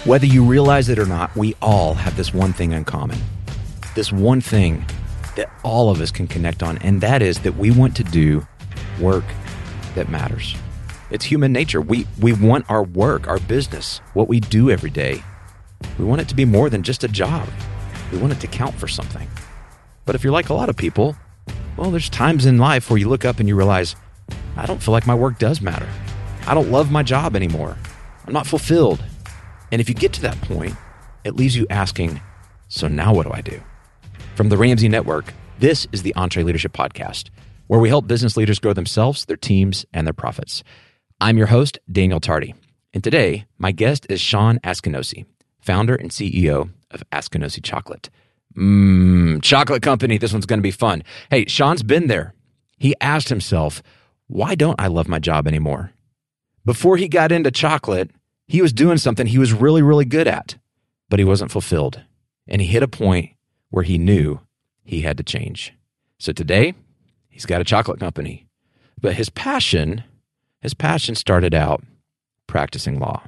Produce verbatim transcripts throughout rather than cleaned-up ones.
Whether you realize it or not, we all have this one thing in common. This one thing that all of us can connect on, and that is that we want to do work that matters. It's human nature. We we want our work, our business, what we do every day. We want it to be more than just a job. We want it to count for something. But if you're like a lot of people, well, there's times in life where you look up and you realize, I don't feel like my work does matter. I don't love my job anymore. I'm not fulfilled. And if you get to that point, it leaves you asking, so now what do I do? From the Ramsey Network, this is the EntreLeadership Podcast, where we help business leaders grow themselves, their teams, and their profits. I'm your host, Daniel Tardy. And today, my guest is Sean Askinosie, founder and C E O of Askinosie Chocolate. Mmm, chocolate company. This one's going to be fun. Hey, Sean's been there. He asked himself, why don't I love my job anymore? Before he got into chocolate, he was doing something he was really, really good at, but he wasn't fulfilled. And he hit a point where he knew he had to change. So today, he's got a chocolate company. But his passion, his passion started out practicing law.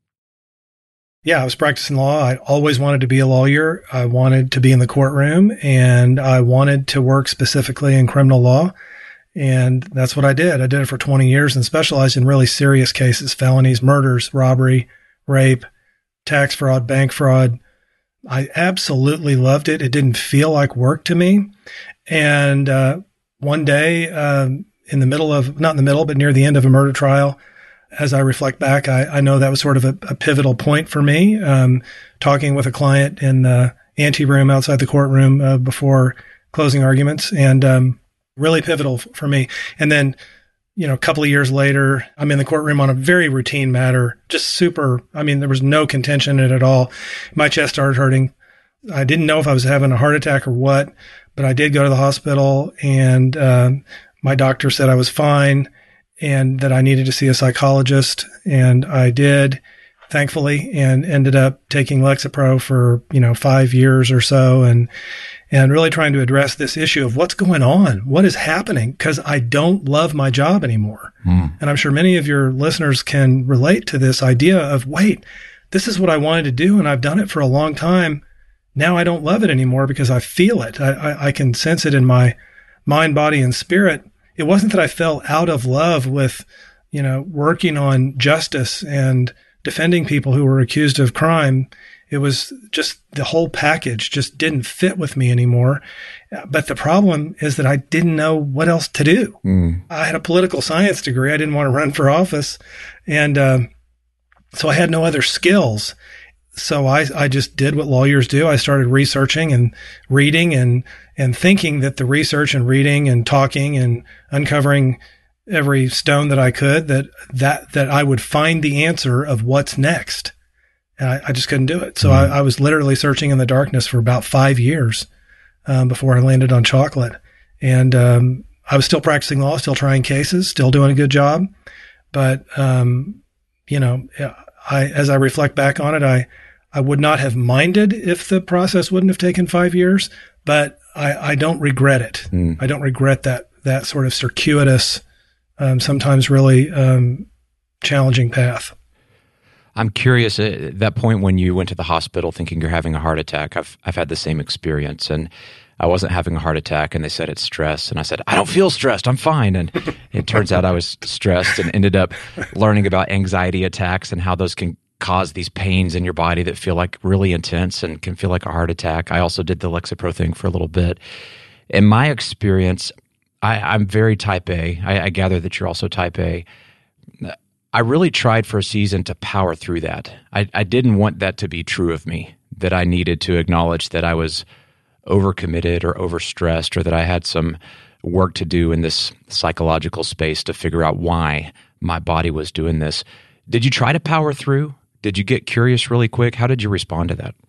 Yeah, I was practicing law. I always wanted to be a lawyer. I wanted to be in the courtroom, and I wanted to work specifically in criminal law. And that's what I did. I did it for twenty years and specialized in really serious cases, felonies, murders, robbery, rape, tax fraud, bank fraud. I absolutely loved it. It didn't feel like work to me. And uh, one day, um, in the middle of, not in the middle, but near the end of a murder trial, as I reflect back, I, I know that was sort of a, a pivotal point for me, um, talking with a client in the ante room outside the courtroom uh, before closing arguments. And um really pivotal for me. And then, you know, a couple of years later, I'm in the courtroom on a very routine matter, just super, I mean, there was no contention in it at all. My chest started hurting. I didn't know if I was having a heart attack or what, but I did go to the hospital, and um, my doctor said I was fine and that I needed to see a psychologist. And I did, thankfully, and ended up taking Lexapro for, you know, five years or so. And, and really trying to address this issue of what's going on, what is happening, because I don't love my job anymore. Mm. And I'm sure many of your listeners can relate to this idea of, wait, this is what I wanted to do, and I've done it for a long time. Now I don't love it anymore because I feel it. I, I, I can sense it in my mind, body, and spirit. It wasn't that I fell out of love with, you know, working on justice and defending people who were accused of crime. It was just the whole package just didn't fit with me anymore. But the problem is that I didn't know what else to do. Mm. I had a political science degree. I didn't want to run for office. And uh, so I had no other skills. So I, I just did what lawyers do. I started researching and reading and, and thinking that the research and reading and talking and uncovering every stone that I could, that, that, that I would find the answer of what's next. And I, I just couldn't do it. So mm. I, I was literally searching in the darkness for about five years um, before I landed on chocolate. And um, I was still practicing law, still trying cases, still doing a good job. But, um, you know, I, as I reflect back on it, I, I would not have minded if the process wouldn't have taken five years, but I, I don't regret it. Mm. I don't regret that, that sort of circuitous, um, sometimes really um, challenging path. I'm curious at that point when you went to the hospital thinking you're having a heart attack. I've I've had the same experience, and I wasn't having a heart attack, and they said it's stress, and I said I don't feel stressed, I'm fine. And it turns out I was stressed, and ended up learning about anxiety attacks and how those can cause these pains in your body that feel like really intense and can feel like a heart attack. I also did the Lexapro thing for a little bit. In my experience, I, I'm very type A. I, I gather that you're also type A. I really tried for a season to power through that. I, I didn't want that to be true of me, that I needed to acknowledge that I was overcommitted or overstressed, or that I had some work to do in this psychological space to figure out why my body was doing this. Did you try to power through? Did you get curious really quick? How did you respond to that?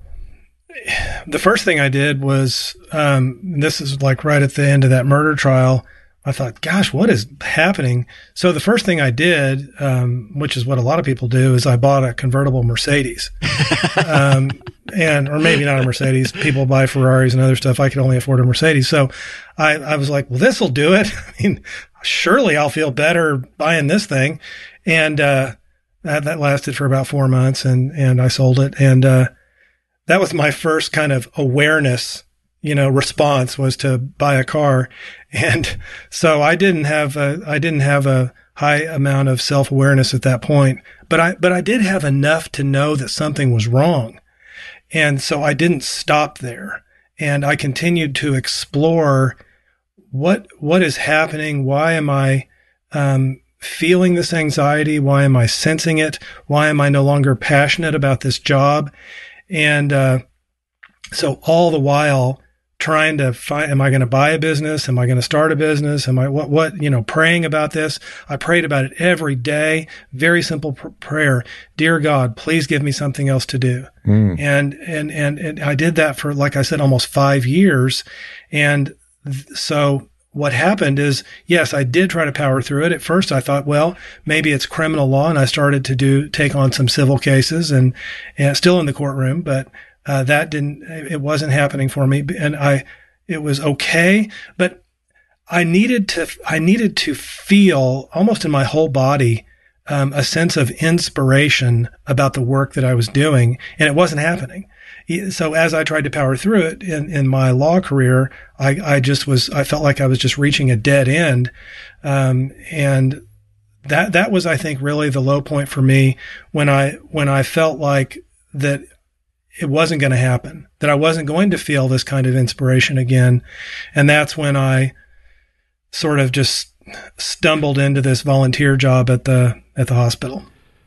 The first thing I did was, um, this is like right at the end of that murder trial, I thought, gosh, what is happening? So the first thing I did, um, which is what a lot of people do, is I bought a convertible Mercedes. um, and, or maybe not a Mercedes. People buy Ferraris and other stuff. I could only afford a Mercedes. So I, I was like, well, this'll do it. I mean, surely I'll feel better buying this thing. And, uh, That, that lasted for about four months and, and I sold it. And, uh, that was my first kind of awareness, you know, response was to buy a car. And so I didn't have a, I didn't have a high amount of self-awareness at that point, but I, but I did have enough to know that something was wrong. And so I didn't stop there. And I continued to explore what, what is happening? Why am I, um, feeling this anxiety? Why am I sensing it? Why am I no longer passionate about this job? And, uh, so all the while trying to find, am I going to buy a business? Am I going to start a business? Am I, what, what, you know, praying about this. I prayed about it every day. Very simple pr- prayer. Dear God, please give me something else to do. Mm. And, and, and, and I did that for, like I said, almost five years. And th- so what happened is, yes, I did try to power through it. At first I thought, well, maybe it's criminal law. And I started to do, take on some civil cases and, and still in the courtroom, but, uh, that didn't, it wasn't happening for me. And I, it was okay, but I needed to, I needed to feel almost in my whole body, um, a sense of inspiration about the work that I was doing, and it wasn't happening. So as I tried to power through it in, in my law career, I, I just was, I felt like I was just reaching a dead end. Um, and that, that was, I think, really the low point for me when I, when I felt like that it wasn't going to happen, that I wasn't going to feel this kind of inspiration again. And that's when I sort of just stumbled into this volunteer job at the, at the hospital.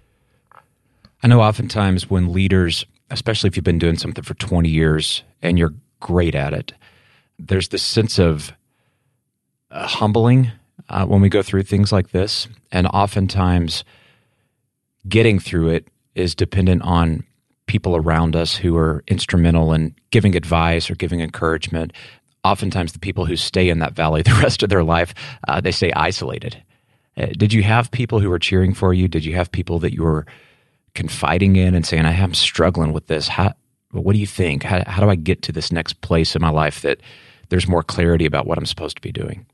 I know oftentimes when leaders, especially if you've been doing something for twenty years and you're great at it, there's this sense of uh, humbling uh, when we go through things like this. And oftentimes getting through it is dependent on people around us who are instrumental in giving advice or giving encouragement. Oftentimes the people who stay in that valley the rest of their life, uh, they stay isolated. Uh, did you have people who were cheering for you? Did you have people that you were confiding in and saying, I am struggling with this. How, what do you think? How, how do I get to this next place in my life that there's more clarity about what I'm supposed to be doing?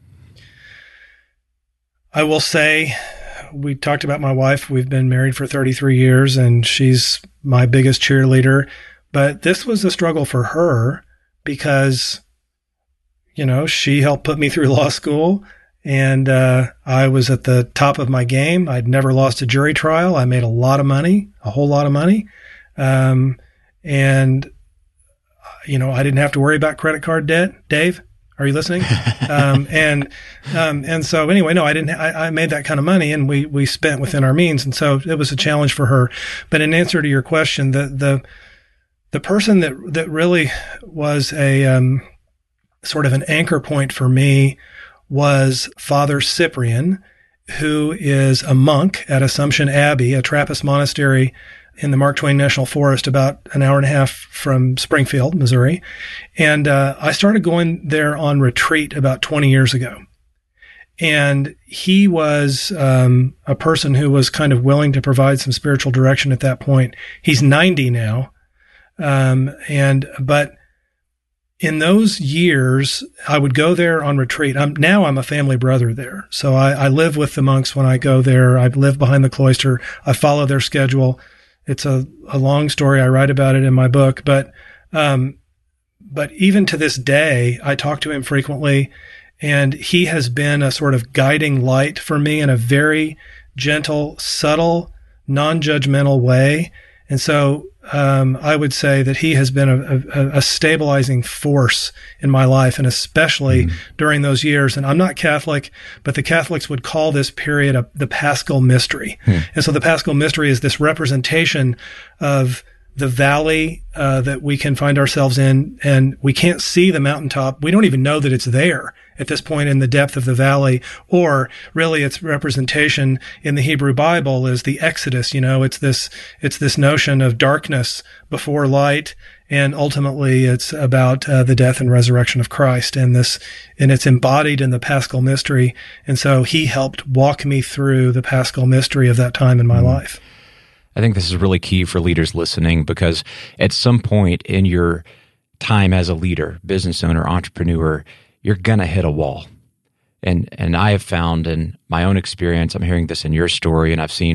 I will say, we talked about my wife. We've been married for thirty-three years and she's my biggest cheerleader, but this was a struggle for her because, you know, she helped put me through law school. And, uh, I was at the top of my game. I'd never lost a jury trial. I made a lot of money, a whole lot of money. Um, and, you know, I didn't have to worry about credit card debt. Dave, are you listening? um, and, um, and so anyway, no, I didn't, I, I made that kind of money and we, we spent within our means. And so it was a challenge for her. But in answer to your question, the, the, the person that, that really was a, um, sort of an anchor point for me was Father Cyprian, who is a monk at Assumption Abbey, a Trappist monastery in the Mark Twain National Forest, about an hour and a half from Springfield, Missouri. And uh, I started going there on retreat about twenty years ago. And he was um, a person who was kind of willing to provide some spiritual direction at that point. He's ninety now. Um, and, but in those years, I would go there on retreat. I'm, now I'm a family brother there. So I, I live with the monks when I go there. I live behind the cloister. I follow their schedule. It's a, a long story. I write about it in my book, but, um, but even to this day, I talk to him frequently and he has been a sort of guiding light for me in a very gentle, subtle, non-judgmental way. And so, um, I would say that he has been a, a, a stabilizing force in my life, and especially mm-hmm. during those years. And I'm not Catholic, but the Catholics would call this period a, the Paschal Mystery. Mm. And so the Paschal Mystery is this representation of the valley uh, that we can find ourselves in, and we can't see the mountaintop. We don't even know that it's there at this point in the depth of the valley, or really its representation in the Hebrew Bible is the Exodus. You know, it's this, it's this notion of darkness before light. And ultimately it's about uh, the death and resurrection of Christ, and this, and it's embodied in the Paschal Mystery. And so he helped walk me through the Paschal Mystery of that time in my mm. life. I think this is really key for leaders listening, because at some point in your time as a leader, business owner, entrepreneur, you're going to hit a wall. And and I have found in my own experience, I'm hearing this in your story, and I've seen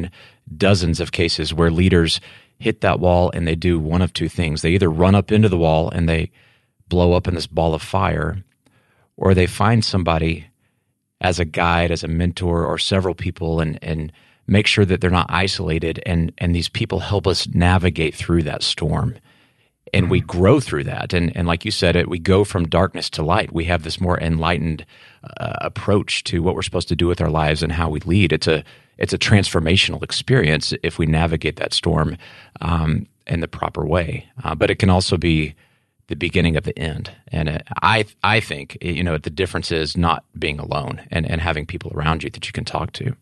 dozens of cases where leaders hit that wall and they do one of two things. They either run up into the wall and they blow up in this ball of fire, or they find somebody as a guide, as a mentor, or several people, and and make sure that they're not isolated, and and these people help us navigate through that storm. And we grow through that. And and like you said, it we go from darkness to light. We have this more enlightened uh, approach to what we're supposed to do with our lives and how we lead. It's a it's a transformational experience if we navigate that storm um, in the proper way. Uh, but it can also be the beginning of the end. And it, I I think, you know, the difference is not being alone and, and having people around you that you can talk to.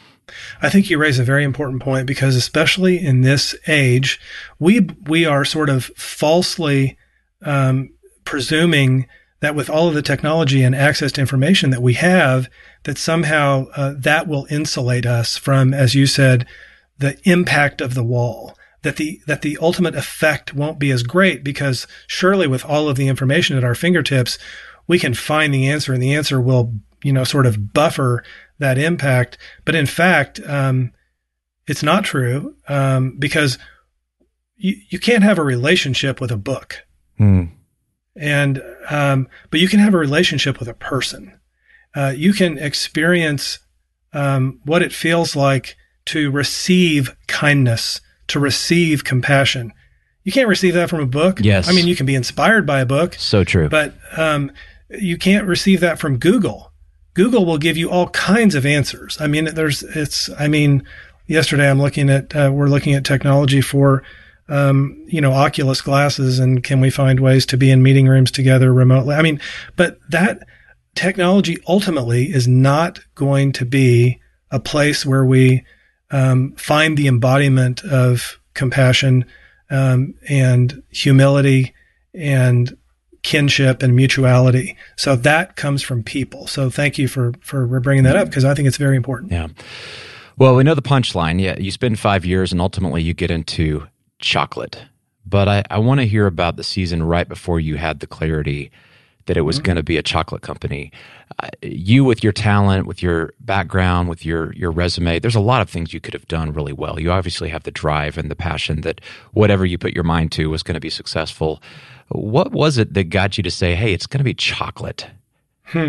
I think you raise a very important point, because especially in this age, we we are sort of falsely um, presuming that with all of the technology and access to information that we have, that somehow uh, that will insulate us from, as you said, the impact of the wall. That the that the ultimate effect won't be as great, because surely with all of the information at our fingertips, we can find the answer, and the answer will, you know, sort of buffer that impact. But in fact, um, it's not true, um, because you, you can't have a relationship with a book. Hmm. And, um, but you can have a relationship with a person. Uh, you can experience, um, what it feels like to receive kindness, to receive compassion. You can't receive that from a book. Yes. I mean, you can be inspired by a book. So true. But, um, you can't receive that from Google. Google will give you all kinds of answers. I mean, there's, it's, I mean, yesterday I'm looking at, uh, we're looking at technology for, um, you know, Oculus glasses, and can we find ways to be in meeting rooms together remotely? I mean, but that technology ultimately is not going to be a place where we, um, find the embodiment of compassion, um, and humility and kinship and mutuality. So that comes from people. So thank you for, for bringing that up, because I think it's very important. Yeah. Well, we know the punchline. Yeah, you spend five years and ultimately you get into chocolate. But I, I want to hear about the season right before you had the clarity that it was mm-hmm. going to be a chocolate company. Uh, you, with your talent, with your background, with your your resume, there's a lot of things you could have done really well. You obviously have the drive and the passion that whatever you put your mind to was going to be successful. What was it that got you to say, hey, it's going to be chocolate? Hmm.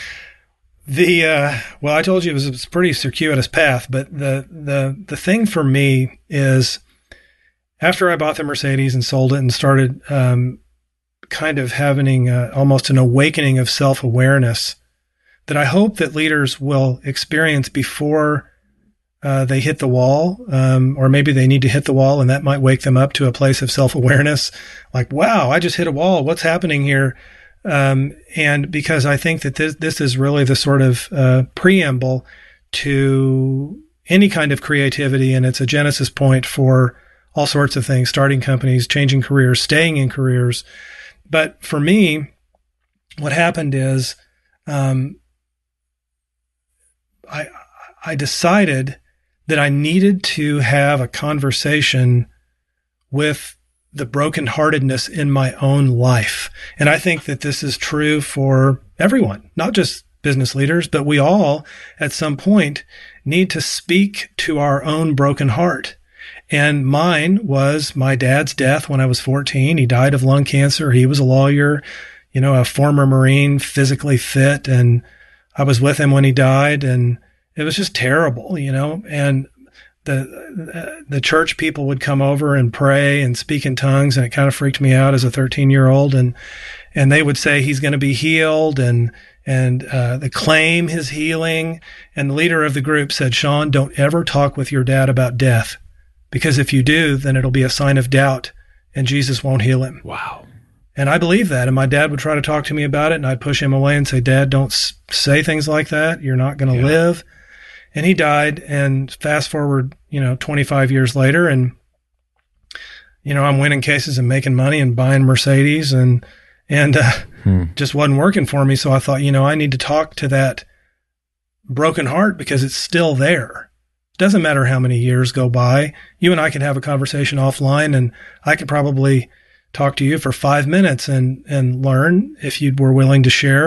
The, uh, well, I told you it was, it was a pretty circuitous path, but the, the, the thing for me is after I bought the Mercedes and sold it and started, um, kind of having uh, almost an awakening of self-awareness that I hope that leaders will experience before Uh, they hit the wall, um, or maybe they need to hit the wall, and that might wake them up to a place of self-awareness. Like, wow, I just hit a wall. What's happening here? Um, and because I think that this, this is really the sort of uh, preamble to any kind of creativity, and it's a genesis point for all sorts of things, starting companies, changing careers, staying in careers. But for me, what happened is um, I I decided that I needed to have a conversation with the brokenheartedness in my own life. And I think that this is true for everyone, not just business leaders, but we all at some point need to speak to our own broken heart. And mine was my dad's death when I was fourteen. He died of lung cancer. He was a lawyer, you know, a former Marine, physically fit. And I was with him when he died, and it was just terrible, you know, and the, the church people would come over and pray and speak in tongues. And it kind of freaked me out as a thirteen year old. And, and they would say he's going to be healed, and, and, uh, they claim his healing. And the leader of the group said, Sean, don't ever talk with your dad about death, because if you do, then it'll be a sign of doubt and Jesus won't heal him. Wow. And I believe that. And my dad would try to talk to me about it, and I'd push him away and say, Dad, don't s- say things like that. You're not going to yeah. live. And he died, and fast forward, you know, twenty-five years later, and, you know, I'm winning cases and making money and buying Mercedes, and, and, uh, hmm. just wasn't working for me. So I thought, you know, I need to talk to that broken heart, because it's still there. It doesn't matter how many years go by. You and I can have a conversation offline, and I could probably talk to you for five minutes and, and learn, if you were willing to share,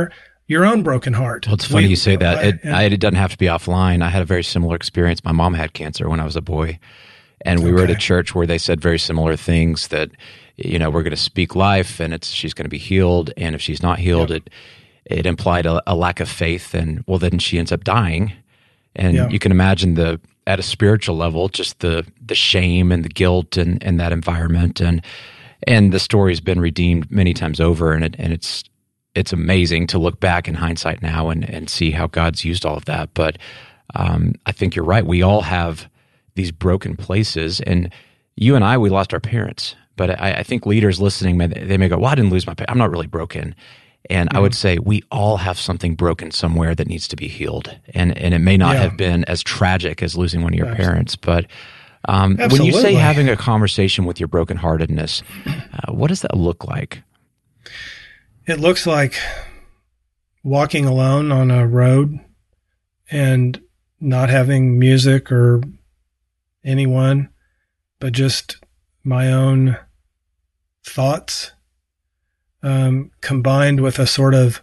your own broken heart. Well, it's funny we, you say that. It, I, I, it doesn't have to be offline. I had a very similar experience. My mom had cancer when I was a boy, and we okay. were at a church where they said very similar things that, you know, we're going to speak life, and it's she's going to be healed, and if she's not healed, yep. it it implied a, a lack of faith, and well, then she ends up dying, and yep. you can imagine the at a spiritual level, just the the shame and the guilt and and that environment, and and the story's been redeemed many times over, and it and it's it's amazing to look back in hindsight now and and see how God's used all of that. But um, I think you're right. We all have these broken places, and you and I, we lost our parents. But I, I think leaders listening, they may go, well, I didn't lose my parents. I'm not really broken. And mm-hmm. I would say we all have something broken somewhere that needs to be healed. And and it may not yeah. have been as tragic as losing one of your Absolutely. parents. But um, when you say having a conversation with your brokenheartedness, uh, what does that look like? It looks like walking alone on a road and not having music or anyone, but just my own thoughts, um, combined with a sort of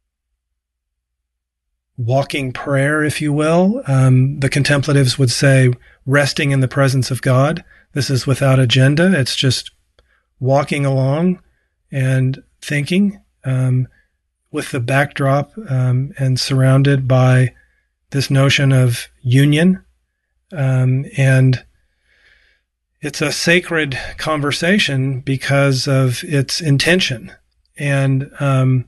walking prayer, if you will. Um, the contemplatives would say resting in the presence of God. This is without agenda. It's just walking along and thinking, um, with the backdrop, um, and surrounded by this notion of union. Um, and it's a sacred conversation because of its intention. And um,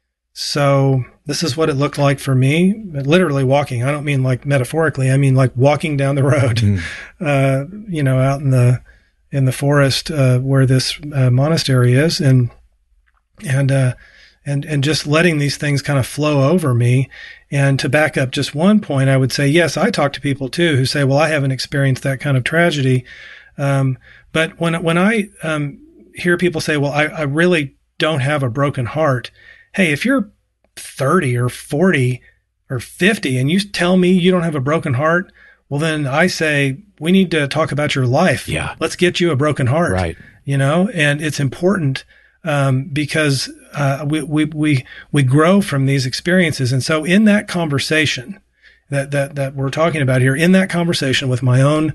so this is what it looked like for me, literally walking. I don't mean like metaphorically. I mean like walking down the road, mm. uh, you know, out in the in the forest uh, where this uh, monastery is, and and uh, and and just letting these things kind of flow over me. And to back up just one point, I would say, yes, I talk to people too who say, well, I haven't experienced that kind of tragedy. Um, but when, when I, um, hear people say, well, I, I really don't have a broken heart. Hey, if you're thirty or forty or fifty and you tell me you don't have a broken heart, well, then I say, we need to talk about your life. Yeah. Let's get you a broken heart. Right. You know, and it's important, um, because, uh, we, we, we, we grow from these experiences. And so in that conversation that, that, that we're talking about here, in that conversation with my own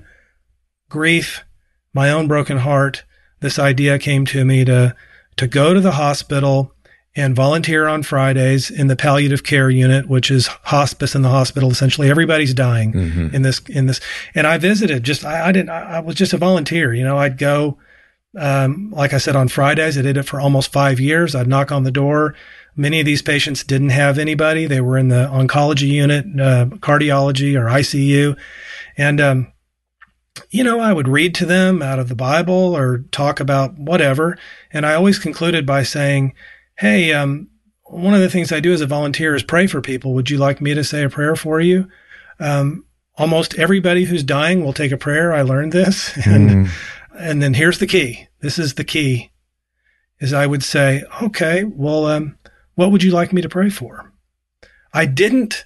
grief, my own broken heart, this idea came to me to, to go to the hospital and volunteer on Fridays in the palliative care unit, which is hospice in the hospital. Essentially, everybody's dying mm-hmm. in this, in this. And I visited just, I, I didn't, I, I was just a volunteer. You know, I'd go, um, like I said, on Fridays. I did it for almost five years. I'd knock on the door. Many of these patients didn't have anybody. They were in the oncology unit, uh, cardiology or I C U. And, um, you know, I would read to them out of the Bible or talk about whatever. And I always concluded by saying, hey, um, one of the things I do as a volunteer is pray for people. Would you like me to say a prayer for you? Um, almost everybody who's dying will take a prayer. I learned this. And, mm. and then here's the key. This is the key is I would say, okay, well, um, what would you like me to pray for? I didn't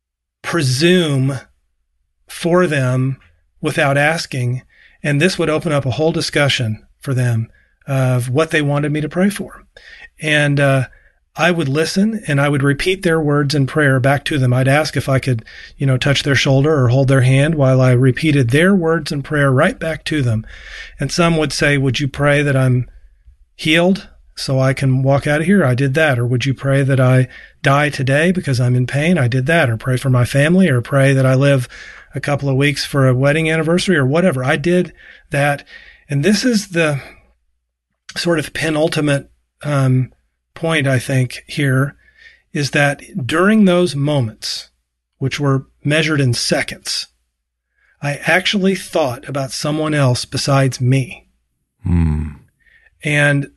presume for them without asking. And this would open up a whole discussion for them of what they wanted me to pray for. And, uh, I would listen and I would repeat their words in prayer back to them. I'd ask if I could, you know, touch their shoulder or hold their hand while I repeated their words in prayer right back to them. And some would say, would you pray that I'm healed so I can walk out of here? I did that. Or would you pray that I die today because I'm in pain? I did that. Or pray for my family, or pray that I live a couple of weeks for a wedding anniversary, or whatever. I did that. And this is the sort of penultimate, um, point, I think, here is that during those moments, which were measured in seconds, I actually thought about someone else besides me. Mm. And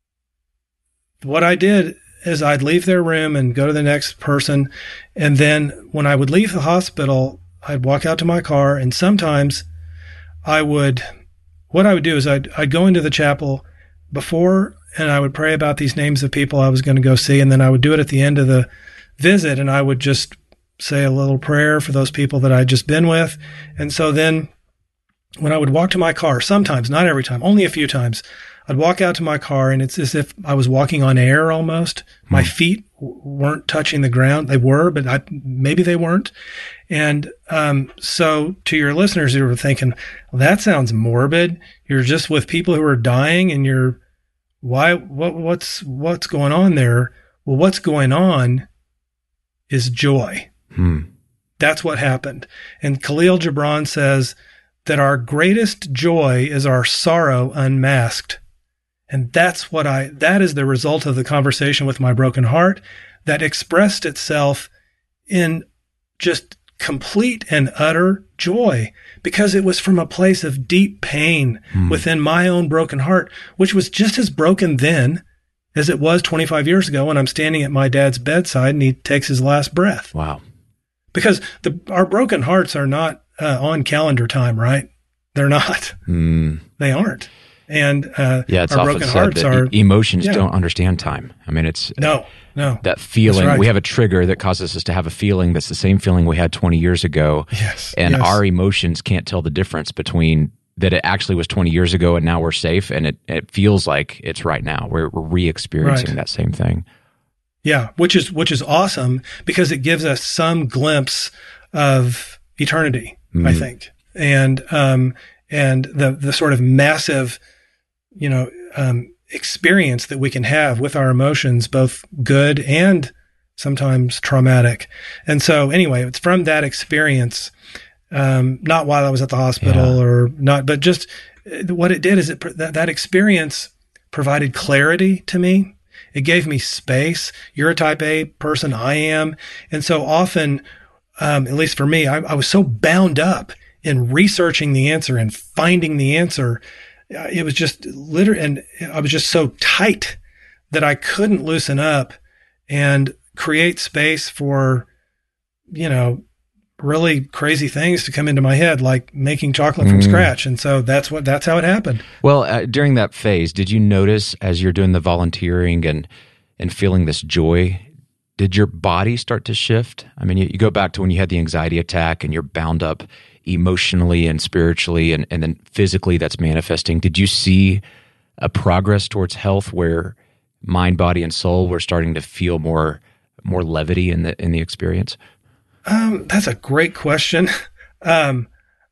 what I did is I'd leave their room and go to the next person. And then when I would leave the hospital, I'd walk out to my car, and sometimes I would, what I would do is I'd, I'd go into the chapel before, and I would pray about these names of people I was going to go see. And then I would do it at the end of the visit, and I would just say a little prayer for those people that I'd just been with. And so then when I would walk to my car, sometimes, not every time, only a few times, I'd walk out to my car, and it's as if I was walking on air almost. My mm. feet w- weren't touching the ground. They were, but I, maybe they weren't. And um, so to your listeners who were thinking, well, that sounds morbid. You're just with people who are dying, and you're why? What? What's what's going on there? Well, what's going on is joy. Hmm. That's what happened. And Khalil Gibran says that our greatest joy is our sorrow unmasked. And that's what I, that is the result of the conversation with my broken heart that expressed itself in just complete and utter joy, because it was from a place of deep pain hmm. within my own broken heart, which was just as broken then as it was twenty-five years ago when I'm standing at my dad's bedside and he takes his last breath. Wow. Because the, our broken hearts are not uh, on calendar time, right? They're not. Mm. They aren't. And uh, yeah, it's our often broken said hearts that are e- emotions yeah. don't understand time. I mean, it's no, no. that feeling. Right. We have a trigger that causes us to have a feeling that's the same feeling we had twenty years ago. Yes, and yes. our emotions can't tell the difference between that it actually was twenty years ago and now we're safe, and it, it feels like it's right now. We're, we're re-experiencing right. that same thing. Yeah, which is which is awesome because it gives us some glimpse of eternity, mm. I think, and um, and the the sort of massive, you know, um, experience that we can have with our emotions, both good and sometimes traumatic. And so, anyway, it's from that experience, um, not while I was at the hospital yeah. or not, but just what it did is it that, that experience provided clarity to me. It gave me space. You're a type A person. I am. And so often, um, at least for me, I, I was so bound up in researching the answer and finding the answer. Uh, it was just literally, and I was just so tight that I couldn't loosen up and create space for, you know, really crazy things to come into my head, like making chocolate from mm. scratch. And so that's what, that's how it happened. Well, uh, during that phase, did you notice as you're doing the volunteering and, and feeling this joy, did your body start to shift? I mean, you, you go back to when you had the anxiety attack and you're bound up emotionally and spiritually, and, and then physically that's manifesting. Did you see a progress towards health where mind, body, and soul were starting to feel more, more levity in the, in the experience? Um, that's a great question. Um,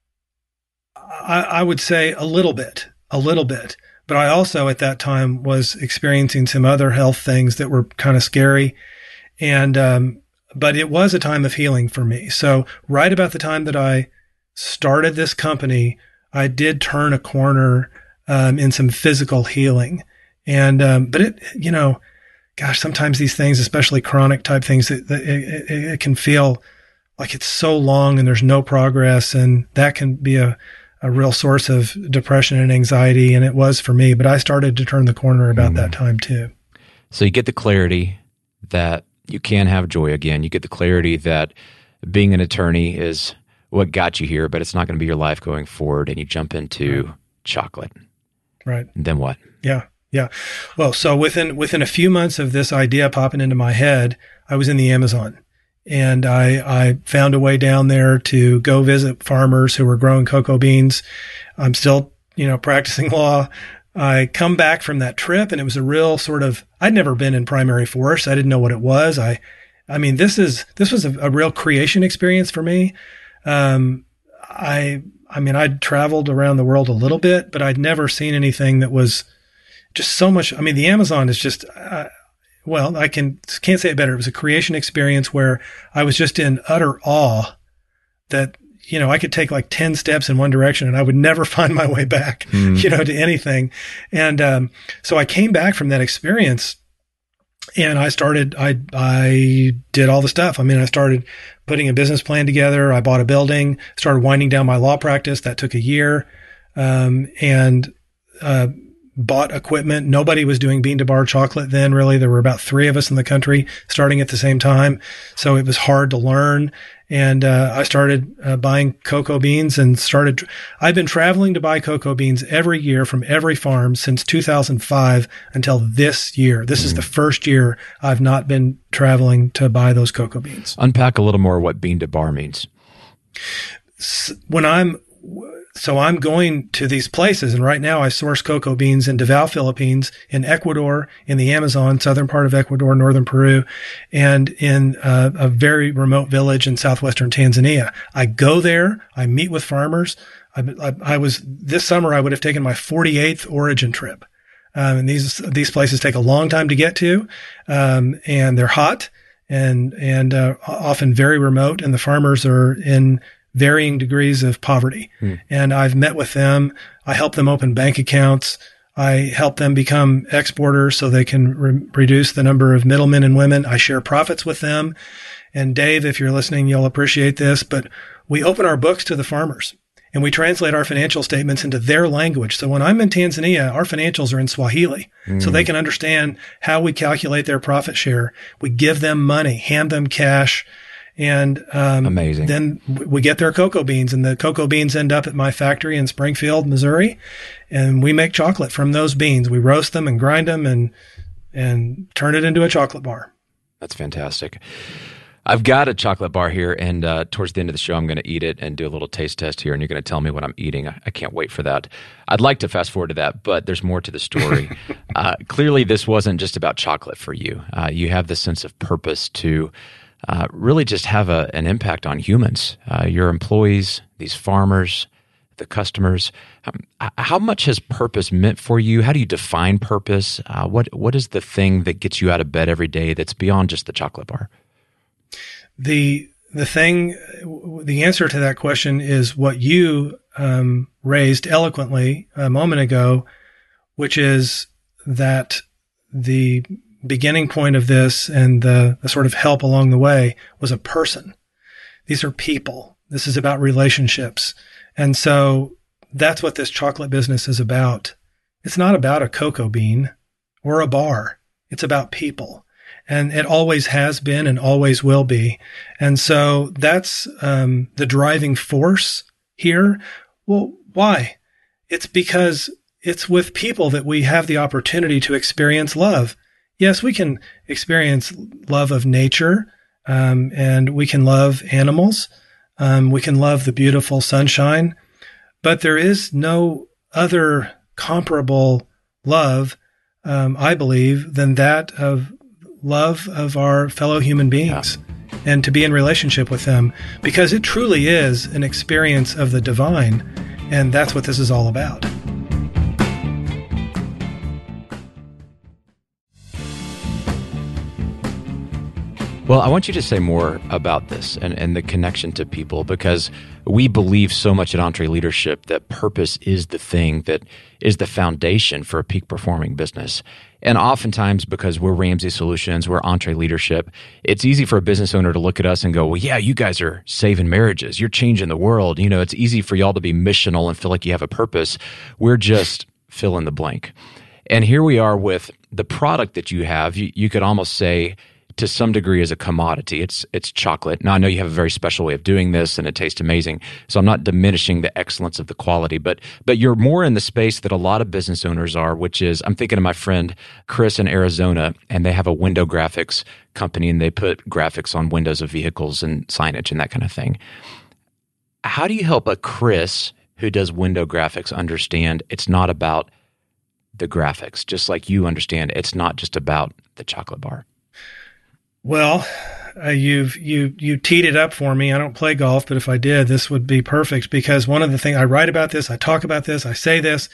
I, I would say a little bit, a little bit, but I also at that time was experiencing some other health things that were kind of scary. And, um, but it was a time of healing for me. So right about the time that I started this company, I did turn a corner, um, in some physical healing. And, um, but it, you know, gosh, sometimes these things, especially chronic type things, it, it, it, it can feel like it's so long and there's no progress, and that can be a, a real source of depression and anxiety. And it was for me, but I started to turn the corner about mm. that time too. So you get the clarity that you can have joy again. You get the clarity that being an attorney is what got you here, but it's not going to be your life going forward. And you jump into right. chocolate. Right. And then what? Yeah. Yeah. Well, so within, within a few months of this idea popping into my head, I was in the Amazon. And I, I found a way down there to go visit farmers who were growing cocoa beans. I'm still, you know, practicing law. I come back from that trip, and it was a real sort of, I'd never been in primary forest. I didn't know what it was. I, I mean, this is, this was a, a real creation experience for me. Um, I, I mean, I'd traveled around the world a little bit, but I'd never seen anything that was just so much. I mean, the Amazon is just, uh, well, I can, can't say it better. It was a creation experience where I was just in utter awe that, you know, I could take like ten steps in one direction and I would never find my way back, mm. you know, to anything. And, um, so I came back from that experience and I started, I, I did all the stuff. I mean, I started putting a business plan together. I bought a building, started winding down my law practice. That took a year. Um, and, uh, bought equipment. Nobody was doing bean to bar chocolate then, really. There were about three of us in the country starting at the same time. So it was hard to learn. And uh, I started uh, buying cocoa beans and started, I've been traveling to buy cocoa beans every year from every farm since two thousand five until this year. This mm. is the first year I've not been traveling to buy those cocoa beans. Unpack a little more what bean to bar means. When I'm, so I'm going to these places, and right now I source cocoa beans in Davao, Philippines, in Ecuador, in the Amazon, southern part of Ecuador, northern Peru, and in uh, a very remote village in southwestern Tanzania. I go there, I meet with farmers. I, I, I was, this summer I would have taken my forty-eighth origin trip. Um, and these, these places take a long time to get to, um, and they're hot and, and, uh, often very remote, and the farmers are in varying degrees of poverty. Hmm. And I've met with them. I help them open bank accounts. I help them become exporters so they can re- reduce the number of middlemen and women. I share profits with them. And Dave, if you're listening, you'll appreciate this, but we open our books to the farmers and we translate our financial statements into their language. So when I'm in Tanzania, our financials are in Swahili hmm. so they can understand how we calculate their profit share. We give them money, hand them cash. And um, Amazing. Then we get their cocoa beans, and the cocoa beans end up at my factory in Springfield, Missouri, and we make chocolate from those beans. We roast them and grind them and and turn it into a chocolate bar. That's fantastic. I've got a chocolate bar here, and uh, towards the end of the show, I'm going to eat it and do a little taste test here, and you're going to tell me what I'm eating. I, I can't wait for that. I'd like to fast forward to that, but there's more to the story. uh, clearly, this wasn't just about chocolate for you. Uh, you have this sense of purpose to Uh, really just have a, an impact on humans, uh, your employees, these farmers, the customers. Um, how much has purpose meant for you? How do you define purpose? Uh, what What is the thing that gets you out of bed every day that's beyond just the chocolate bar? The the thing, the answer to that question is what you um, raised eloquently a moment ago, which is that the beginning point of this and the, the sort of help along the way was a person. These are people. This is about relationships. And so that's what this chocolate business is about. It's not about a cocoa bean or a bar. It's about people. And it always has been and always will be. And so that's um, the driving force here. Well, why? It's because it's with people that we have the opportunity to experience love. Yes, we can experience love of nature, um, and we can love animals. Um, we can love the beautiful sunshine, but there is no other comparable love, um, I believe, than that of love of our fellow human beings yeah. and to be in relationship with them, because it truly is an experience of the divine, and that's what this is all about. Well, I want you to say more about this and, and the connection to people, because we believe so much at EntreLeadership that purpose is the thing that is the foundation for a peak performing business. And oftentimes, because we're Ramsey Solutions, we're EntreLeadership, it's easy for a business owner to look at us and go, well, yeah, you guys are saving marriages. You're changing the world. You know, it's easy for y'all to be missional and feel like you have a purpose. We're just fill in the blank. And here we are with the product that you have. You, you could almost say, to some degree, as a commodity. It's it's chocolate. Now, I know you have a very special way of doing this, and it tastes amazing, so I'm not diminishing the excellence of the quality, but but you're more in the space that a lot of business owners are, which is, I'm thinking of my friend Chris in Arizona, and they have a window graphics company, and they put graphics on windows of vehicles and signage and that kind of thing. How do you help a Chris who does window graphics understand it's not about the graphics, just like you understand it's not just about the chocolate bar? Well, uh, you've you you teed it up for me. I don't play golf, but if I did, this would be perfect, because one of the things I write about this, I talk about this, I say this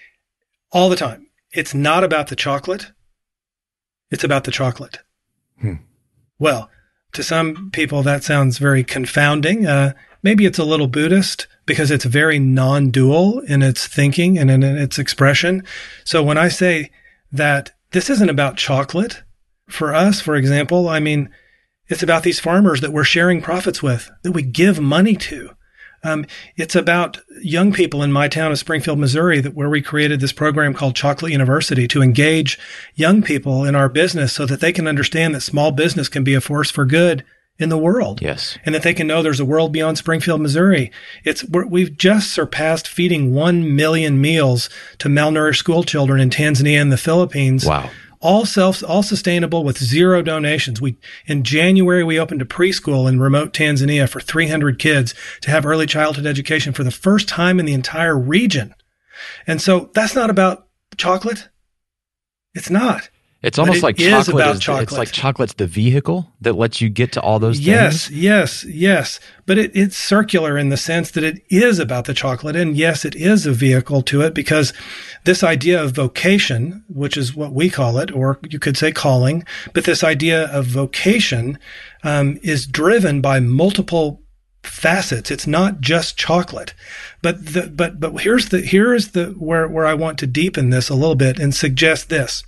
all the time. It's not about the chocolate. It's about the chocolate. Hmm. Well, to some people, that sounds very confounding. Uh, maybe it's a little Buddhist because it's very non-dual in its thinking and in its expression. So when I say that this isn't about chocolate, for us, for example, I mean, it's about these farmers that we're sharing profits with, that we give money to. Um, it's about young people in my town of Springfield, Missouri, that where we created this program called Chocolate University to engage young people in our business so that they can understand that small business can be a force for good in the world. Yes. And that they can know there's a world beyond Springfield, Missouri. It's we're, we've just surpassed feeding one million meals to malnourished school children in Tanzania and the Philippines. Wow. all self, all sustainable with zero donations. We, in January, we opened a preschool in remote Tanzania for three hundred kids to have early childhood education for the first time in the entire region. And so that's not about chocolate. It's not. It's almost it like is chocolate about is the, chocolate. It's like chocolate's the vehicle that lets you get to all those things. Yes, yes, yes. But it, it's circular in the sense that it is about the chocolate. And yes, it is a vehicle to it, because this idea of vocation, which is what we call it, or you could say calling, but this idea of vocation um, is driven by multiple facets. It's not just chocolate. But the, but but here's the here is the where where I want to deepen this a little bit and suggest this.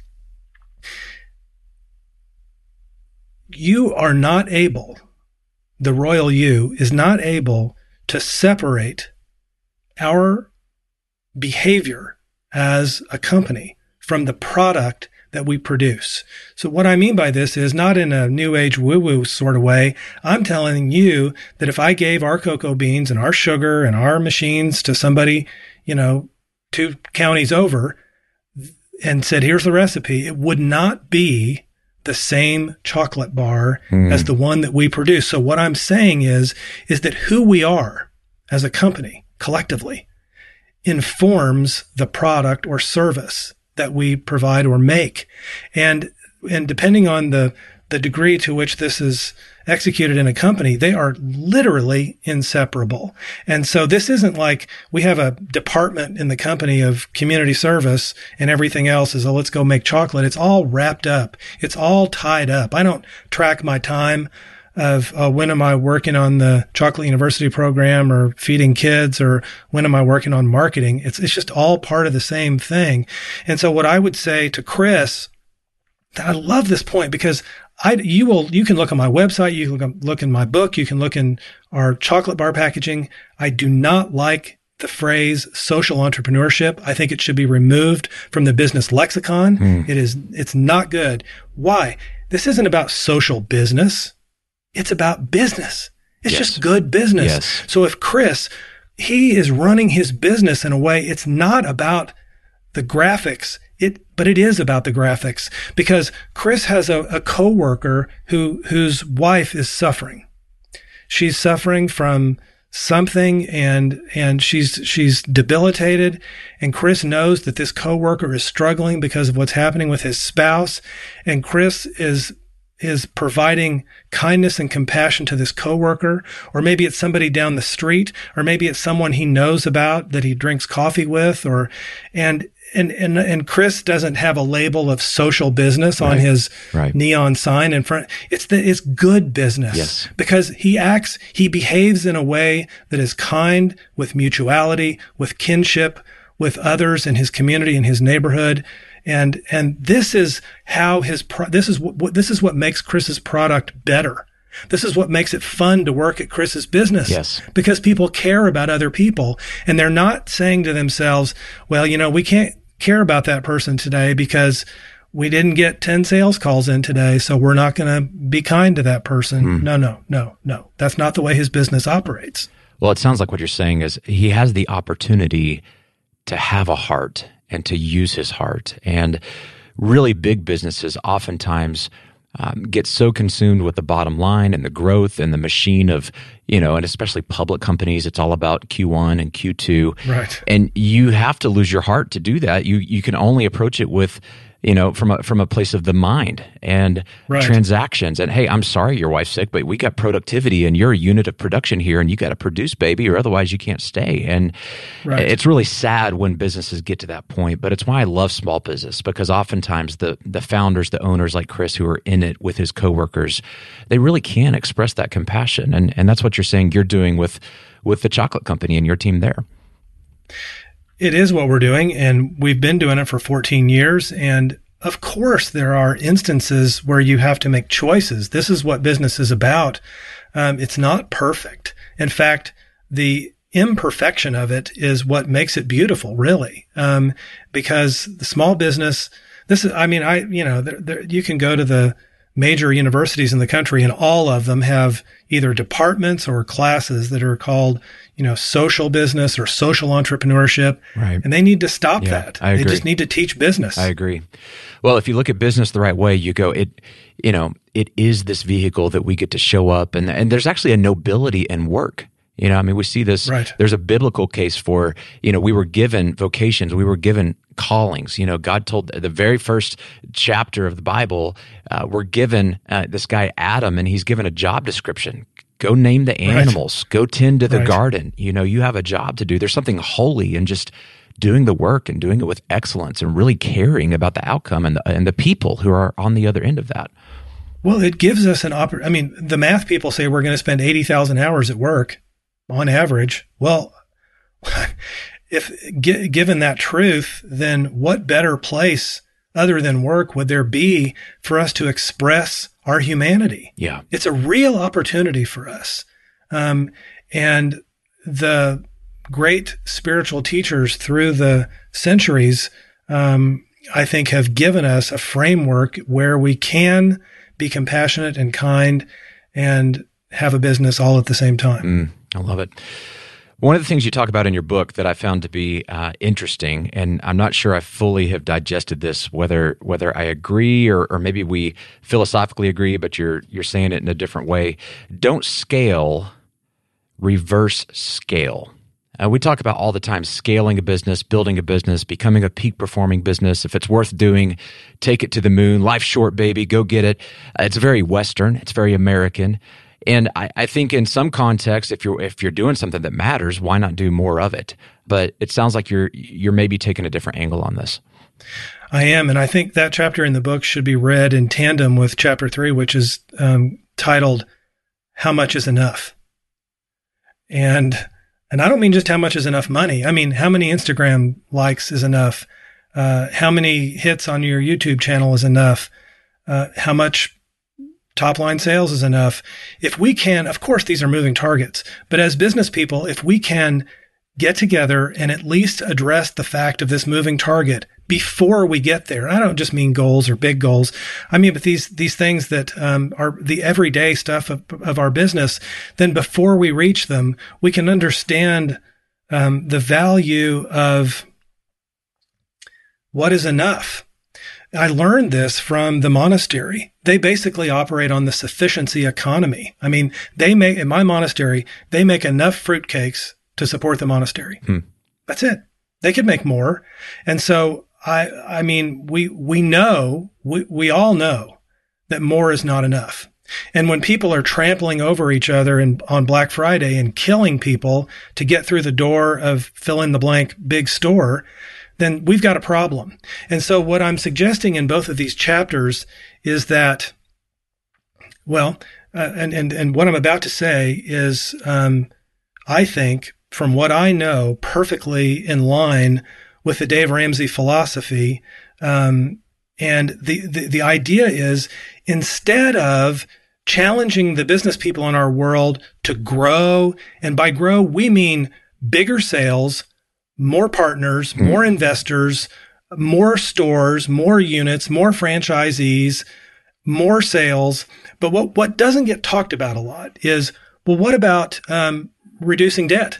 You are not able, the royal you is not able to separate our behavior as a company from the product that we produce. So what I mean by this is not in a new age woo-woo sort of way. I'm telling you that if I gave our cocoa beans and our sugar and our machines to somebody, you know, two counties over and said, here's the recipe, it would not be the same chocolate bar mm. as the one that we produce. So what I'm saying is, is that who we are as a company collectively informs the product or service that we provide or make. And, and depending on the, the degree to which this is executed in a company, they are literally inseparable. And so this isn't like we have a department in the company of community service and everything else is, oh, let's go make chocolate. It's all wrapped up. It's all tied up. I don't track my time of uh, when am I working on the Chocolate University program or feeding kids, or when am I working on marketing. It's, it's just all part of the same thing. And so what I would say to Chris, I love this point, because I, you will, you can look on my website, you can look in my book, you can look in our chocolate bar packaging. I do not like the phrase social entrepreneurship. I think it should be removed from the business lexicon. Mm. It is, it's not good. Why? This isn't about social business. It's about business. It's yes. just good business. Yes. So if Chris, he is running his business in a way, it's not about the graphics. It, but it is about the graphics, because Chris has a, a coworker who, whose wife is suffering. She's suffering from something and, and she's, she's debilitated. And Chris knows that this coworker is struggling because of what's happening with his spouse. And Chris is, is providing kindness and compassion to this coworker, or maybe it's somebody down the street, or maybe it's someone he knows about that he drinks coffee with, or, and, And, and, and Chris doesn't have a label of social business on right. his right. neon sign in front. It's the, it's good business yes. because he acts, he behaves in a way that is kind, with mutuality, with kinship, with others in his community, in his neighborhood. And, and this is how his, pro- this is what, this is what makes Chris's product better. This is what makes it fun to work at Chris's business. Yes. Because people care about other people, and they're not saying to themselves, well, you know, we can't care about that person today because we didn't get ten sales calls in today, so we're not going to be kind to that person. Mm. No, no, no, no. That's not the way his business operates. Well, it sounds like what you're saying is he has the opportunity to have a heart and to use his heart. And really big businesses oftentimes Um, get so consumed with the bottom line and the growth and the machine of, you know, and especially public companies, it's all about Q one and Q two. Right. And you have to lose your heart to do that. You you can only approach it with, you know, from a from a place of the mind and right. transactions. And hey, I'm sorry your wife's sick, but we got productivity and you're a unit of production here and you got to produce, baby, or otherwise you can't stay. And right. it's really sad when businesses get to that point, but it's why I love small business, because oftentimes the the founders, the owners like Chris who are in it with his coworkers, they really can express that compassion. And and that's what you're saying you're doing with with the chocolate company and your team there. It is what we're doing, and we've been doing it for fourteen years. And of course, there are instances where you have to make choices. This is what business is about. Um, it's not perfect. In fact, the imperfection of it is what makes it beautiful, really. Um, because the small business, this is, I mean, I, you know, there, there, you can go to the, major universities in the country, and all of them have either departments or classes that are called, you know, social business or social entrepreneurship. Right. And they need to stop Yeah, that. I agree. They just need to teach business. I agree. Well, if you look at business the right way, you go, it, you know, it is this vehicle that we get to show up, and and there's actually a nobility in work. You know, I mean, we see this, Right. There's a biblical case for, you know, we were given vocations, we were given callings. You know, God told the very first chapter of the Bible, uh, we're given uh, this guy Adam, and he's given a job description. Go name the animals, right. Go tend to the right. garden. You know, you have a job to do. There's something holy in just doing the work and doing it with excellence and really caring about the outcome and the, and the people who are on the other end of that. Well, it gives us an opportunity. I mean, the math people say we're going to spend eighty thousand hours at work on average. Well, if g- given that truth, then what better place other than work would there be for us to express our humanity? Yeah. It's a real opportunity for us. Um, and the great spiritual teachers through the centuries, um, I think have given us a framework where we can be compassionate and kind and have a business all at the same time. Mm, I love it. One of the things you talk about in your book that I found to be uh, interesting, and I'm not sure I fully have digested this, whether whether I agree or, or maybe we philosophically agree, but you're you're saying it in a different way. Don't scale, reverse scale. Uh, we talk about all the time scaling a business, building a business, becoming a peak performing business. If it's worth doing, take it to the moon. Life's short, baby. Go get it. Uh, it's very Western. It's very American. And I, I think in some contexts, if you're if you're doing something that matters, why not do more of it? But it sounds like you're you're maybe taking a different angle on this. I am, and I think that chapter in the book should be read in tandem with chapter three, which is um, titled "How Much Is Enough?" And and I don't mean just how much is enough money. I mean how many Instagram likes is enough. Uh, how many hits on your YouTube channel is enough. Uh, how much top line sales is enough. If we can, of course, these are moving targets, but as business people, if we can get together and at least address the fact of this moving target before we get there. I don't just mean goals or big goals. I mean, but these, these things that um, are the everyday stuff of, of our business, then before we reach them, we can understand um, the value of what is enough. I learned this from the monastery. They basically operate on the sufficiency economy. I mean, they make, in my monastery, they make enough fruitcakes to support the monastery. Hmm. That's it. They could make more. And so, I, I mean, we, we know, we, we all know that more is not enough. And when people are trampling over each other and on Black Friday and killing people to get through the door of fill in the blank big store, then we've got a problem. And so what I'm suggesting in both of these chapters is that, well, uh, and, and, and what I'm about to say is, um, I think from what I know, perfectly in line with the Dave Ramsey philosophy. Um, and the, the, the idea is instead of challenging the business people in our world to grow, and by grow, we mean bigger sales, more partners, mm. more investors, more stores, more units, more franchisees, more sales. But what, what doesn't get talked about a lot is, well, what about um, reducing debt?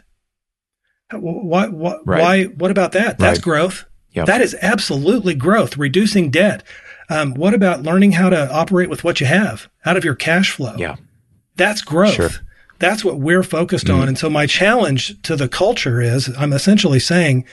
Why, why, right. why, what about that? That's right. growth. Yep. That is absolutely growth, reducing debt. Um, what about learning how to operate with what you have out of your cash flow? Yeah. That's growth. Sure. That's what we're focused mm. on. And so my challenge to the culture is I'm essentially saying,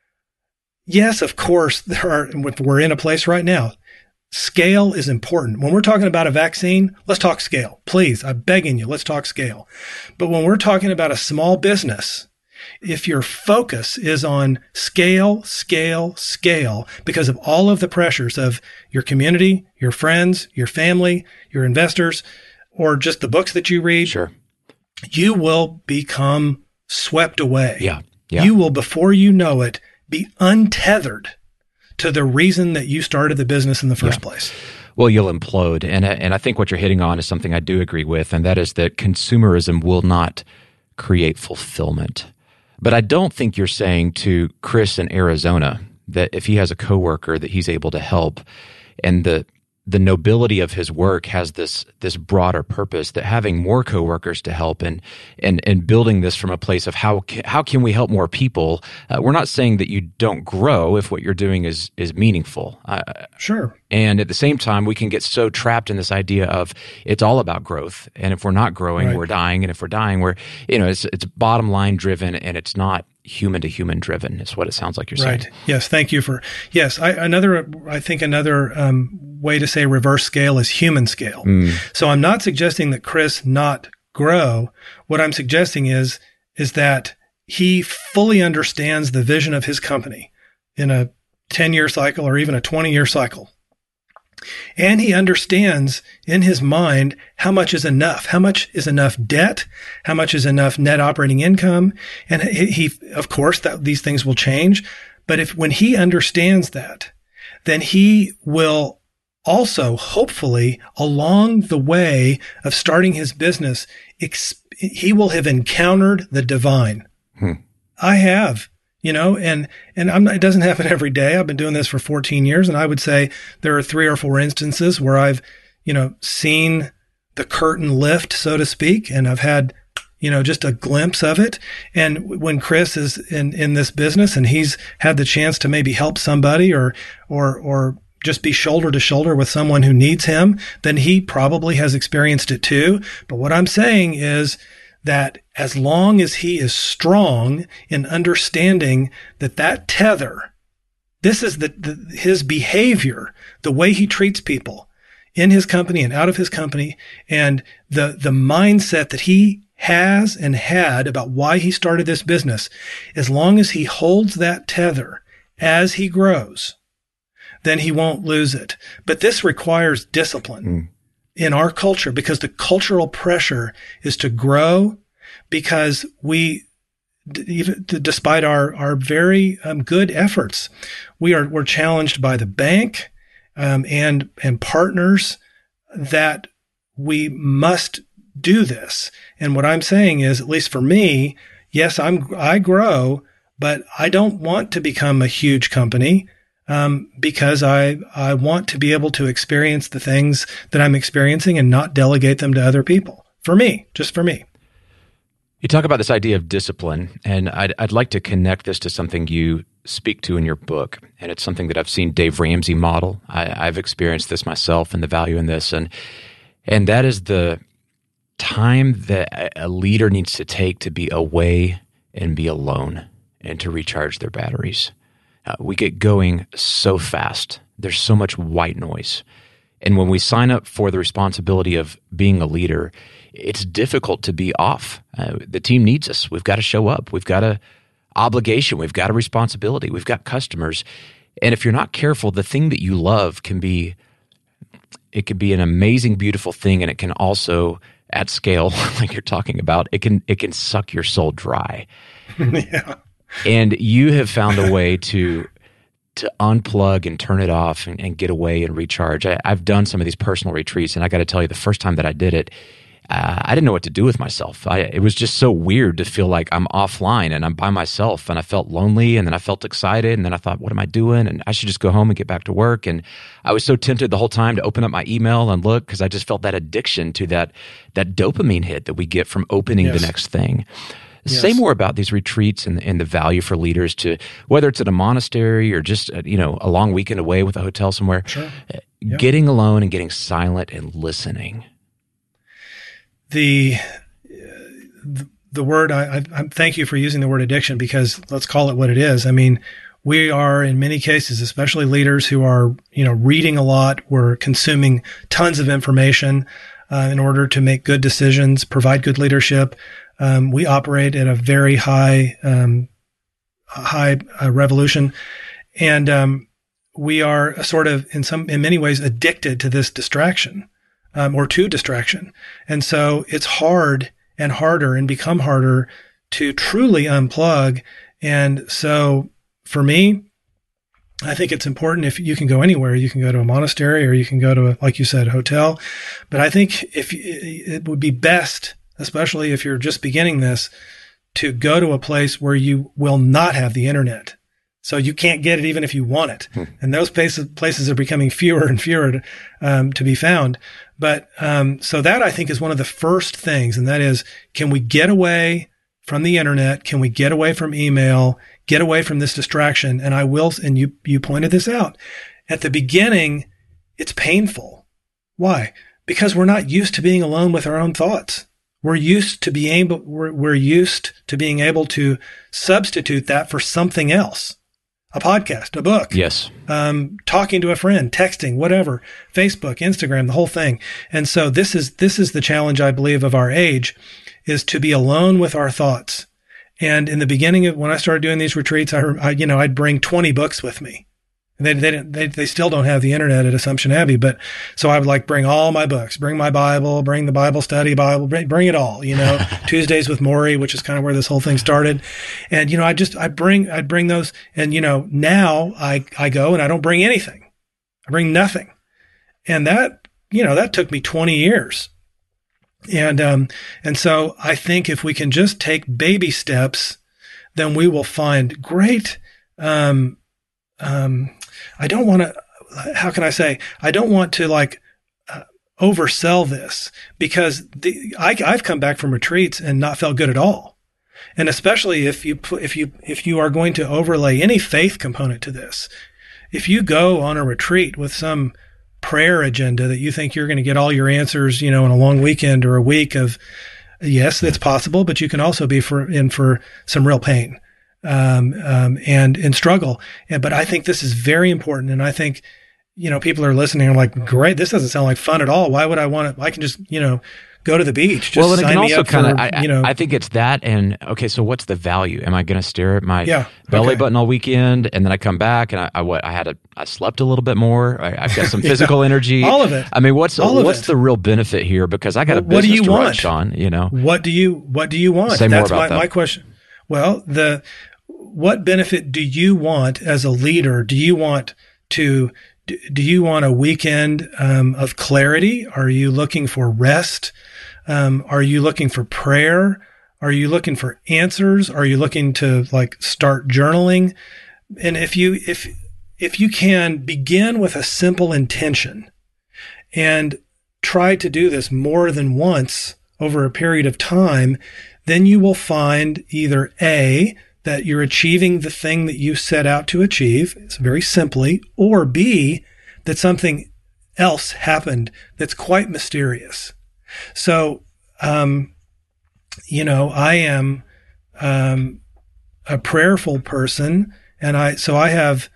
yes, of course, there are, we're in a place right now. Scale is important. When we're talking about a vaccine, let's talk scale. Please, I'm begging you, let's talk scale. But when we're talking about a small business, if your focus is on scale, scale, scale, because of all of the pressures of your community, your friends, your family, your investors, or just the books that you read, sure. you will become swept away. Yeah. Yeah. You will, before you know it, be untethered to the reason that you started the business in the first yeah. place. Well, you'll implode. And, and I think what you're hitting on is something I do agree with, and that is that consumerism will not create fulfillment. But I don't think you're saying to Chris in Arizona that if he has a coworker that he's able to help, and the the nobility of his work has this this broader purpose, that having more coworkers to help and and and building this from a place of how ca- how can we help more people. Uh, we're not saying that you don't grow if what you're doing is is meaningful. Uh, sure. And at the same time, we can get so trapped in this idea of it's all about growth, and if we're not growing, Right. we're dying, and if we're dying, we're you know it's it's bottom line driven, and it's not human to human driven. Is what it sounds like you're Right. saying. Yes. Thank you for, yes. I, another, I think another um, way to say reverse scale is human scale. Mm. So I'm not suggesting that Chris not grow. What I'm suggesting is, is that he fully understands the vision of his company in a ten year cycle or even a twenty year cycle. And he understands in his mind how much is enough, how much is enough debt, how much is enough net operating income. And he, he of course, that these things will change. But if when he understands that, then he will also, hopefully, along the way of starting his business, ex- he will have encountered the divine. Hmm. I have. You know, and, and I'm not, it doesn't happen every day. I've been doing this for fourteen years, and I would say there are three or four instances where I've, you know, seen the curtain lift, so to speak, and I've had, you know, just a glimpse of it. And when Chris is in, in this business and he's had the chance to maybe help somebody or, or, or just be shoulder to shoulder with someone who needs him, then he probably has experienced it too. But what I'm saying is, that as long as he is strong in understanding that that tether, this is the, the his behavior, the way he treats people in his company and out of his company, and the the mindset that he has and had about why he started this business, as long as he holds that tether as he grows, then he won't lose it. But this requires discipline. Mm. In our culture, because the cultural pressure is to grow, because we, even despite our, our very um, good efforts, we are, we're challenged by the bank, um, and, and partners that we must do this. And what I'm saying is, at least for me, yes, I'm, I grow, but I don't want to become a huge company. Um, because I, I want to be able to experience the things that I'm experiencing and not delegate them to other people. For me, just for me. You talk about this idea of discipline, and I'd, I'd like to connect this to something you speak to in your book, and it's something that I've seen Dave Ramsey model. I, I've experienced this myself and the value in this, and and that is the time that a leader needs to take to be away and be alone and to recharge their batteries. Uh, we get going so fast. There's so much white noise. And when we sign up for the responsibility of being a leader, it's difficult to be off. Uh, the team needs us. We've got to show up. We've got a obligation. We've got a responsibility. We've got customers. And if you're not careful, the thing that you love can be, it can be an amazing, beautiful thing. And it can also, at scale, like you're talking about, it can, it can suck your soul dry. Yeah. And you have found a way to to unplug and turn it off and, and get away and recharge. I, I've done some of these personal retreats, and I got to tell you, the first time that I did it, uh, I didn't know what to do with myself. I, it was just so weird to feel like I'm offline and I'm by myself, and I felt lonely, and then I felt excited, and then I thought, what am I doing? And I should just go home and get back to work. And I was so tempted the whole time to open up my email and look, because I just felt that addiction to that that dopamine hit that we get from opening Yes. the next thing. Yes. Say more about these retreats and, and the value for leaders to, whether it's at a monastery or just, uh, you know, a long weekend away with a hotel somewhere, Sure. uh, Yep. getting alone and getting silent and listening. The, the, the word, I, I, I thank you for using the word addiction, because let's call it what it is. I mean, we are in many cases, especially leaders who are, you know, reading a lot. We're consuming tons of information uh, in order to make good decisions, provide good leadership. Um, we operate at a very high, um, high uh, revolution, and um, we are sort of in some, in many ways, addicted to this distraction, um, or to distraction, and so it's hard and harder, and become harder to truly unplug. And so, for me, I think it's important. If you can go anywhere, you can go to a monastery, or you can go to, a, like you said, a hotel. But I think if it would be best, especially if you're just beginning this, to go to a place where you will not have the internet, So you can't get it even if you want it. Hmm. And those places, places are becoming fewer and fewer to, um, to be found. But, um, so that I think is one of the first things. And that is, can we get away from the internet? Can we get away from email? Get away from this distraction? And I will, and you, you pointed this out at the beginning, it's painful. Why? Because we're not used to being alone with our own thoughts. We're used to being able, we're, we're used to being able to substitute that for something else. A podcast, a book. Yes. Um, talking to a friend, texting, whatever, Facebook, Instagram, the whole thing. And so this is, this is the challenge, I believe, of our age, is to be alone with our thoughts. And in the beginning of when I started doing these retreats, I, I you know, I'd bring twenty books with me. They, they, they, they still don't have the internet at Assumption Abbey, but so I would like bring all my books, bring my Bible, bring the Bible study Bible, bring, bring it all, you know, Tuesdays with Maury, which is kind of where this whole thing started. And, you know, I just, I bring, I'd bring those. And, you know, now I, I go and I don't bring anything. I bring nothing. And that, you know, that took me twenty years. And, um, and so I think if we can just take baby steps, then we will find great, um, um, I don't want to, how can I say, I don't want to like uh, oversell this, because the, I, I've come back from retreats and not felt good at all. And especially if you put, if you, if you are going to overlay any faith component to this, if you go on a retreat with some prayer agenda that you think you're going to get all your answers, you know, in a long weekend or a week of, yes, that's possible, but you can also be for, in for some real pain. Um, um, and, and struggle. And, but I think this is very important. And I think, you know, people are listening and are like, great, this doesn't sound like fun at all. Why would I want to, I can just, you know, go to the beach. Just well, and it sign can me also up kind of, for, I, you know, I think it's that. And okay, so what's the value? Am I going to stare at my yeah, belly okay. button all weekend, and then I come back and I, I what I had a, I slept a little bit more. I, I've got some physical yeah. energy. All of it. I mean, what's all what's the real benefit here? Because I got well, a business what do you to want? run, Sean. You know, what do you what do you want? Say That's more about my, that. my question. Well, the what benefit do you want as a leader? Do you want to do you want a weekend um, of clarity? Are you looking for rest? Um, are you looking for prayer? Are you looking for answers? Are you looking to like start journaling? And if you, if, if you can begin with a simple intention and try to do this more than once over a period of time, then you will find either A, that you're achieving the thing that you set out to achieve, it's very simply, or B, that something else happened that's quite mysterious. So, um, you know, I am, um, a prayerful person, and I, so I have,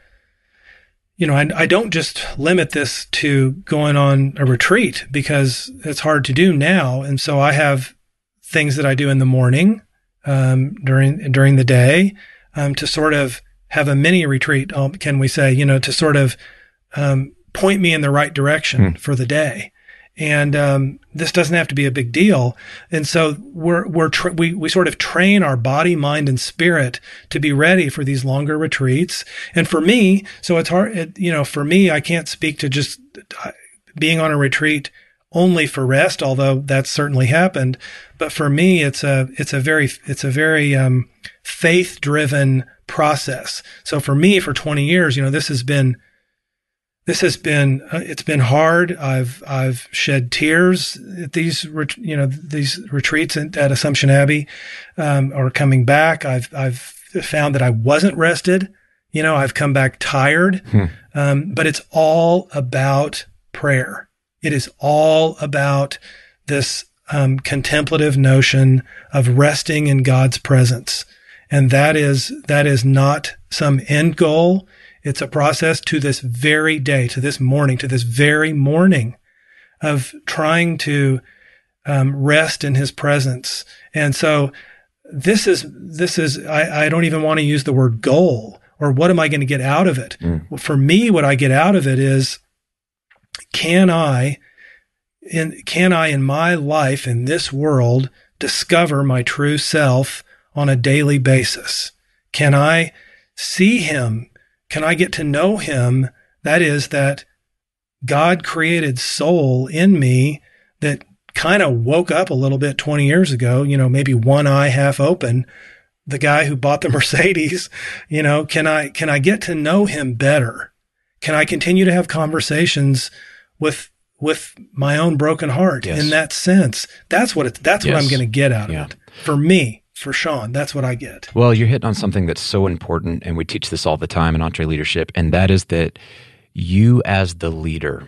you know, I, I don't just limit this to going on a retreat because it's hard to do now. And so I have things that I do in the morning, um, during, during the day, um, to sort of have a mini retreat, um, can we say, you know, to sort of, um, point me in the right direction hmm. for the day. And, um, this doesn't have to be a big deal. And so we're, we're, tra- we, we sort of train our body, mind, and spirit to be ready for these longer retreats. And for me, so it's hard, it, you know, for me, I can't speak to just being on a retreat only for rest, although that's certainly happened. But for me, it's a, it's a very, it's a very, um, faith driven process. So for me, for twenty years, you know, this has been, This has been, uh, it's been hard. I've, I've shed tears at these, ret- you know, these retreats at, at Assumption Abbey, um, or coming back. I've, I've found that I wasn't rested. You know, I've come back tired. Hmm. Um, but it's all about prayer. It is all about this, um, contemplative notion of resting in God's presence. And that is, that is not some end goal. It's a process to this very day, to this morning, to this very morning of trying to um, rest in his presence. And so this is, this is, I, I don't even want to use the word goal or what am I going to get out of it? Mm. Well, for me, what I get out of it is, can I, in, can I in my life, in this world, discover my true self on a daily basis? Can I see him? Can I get to know him? That is, that God created soul in me that kind of woke up a little bit twenty years ago, you know, maybe one eye half open, the guy who bought the Mercedes? You know, can I, can I get to know him better? Can I continue to have conversations with, with my own broken heart yes. in that sense? That's what it's, that's yes. what I'm going to get out of yeah. it. For me, for Sean, that's what I get. Well, you're hitting on something that's so important, and we teach this all the time in EntreLeadership, and that is that you as the leader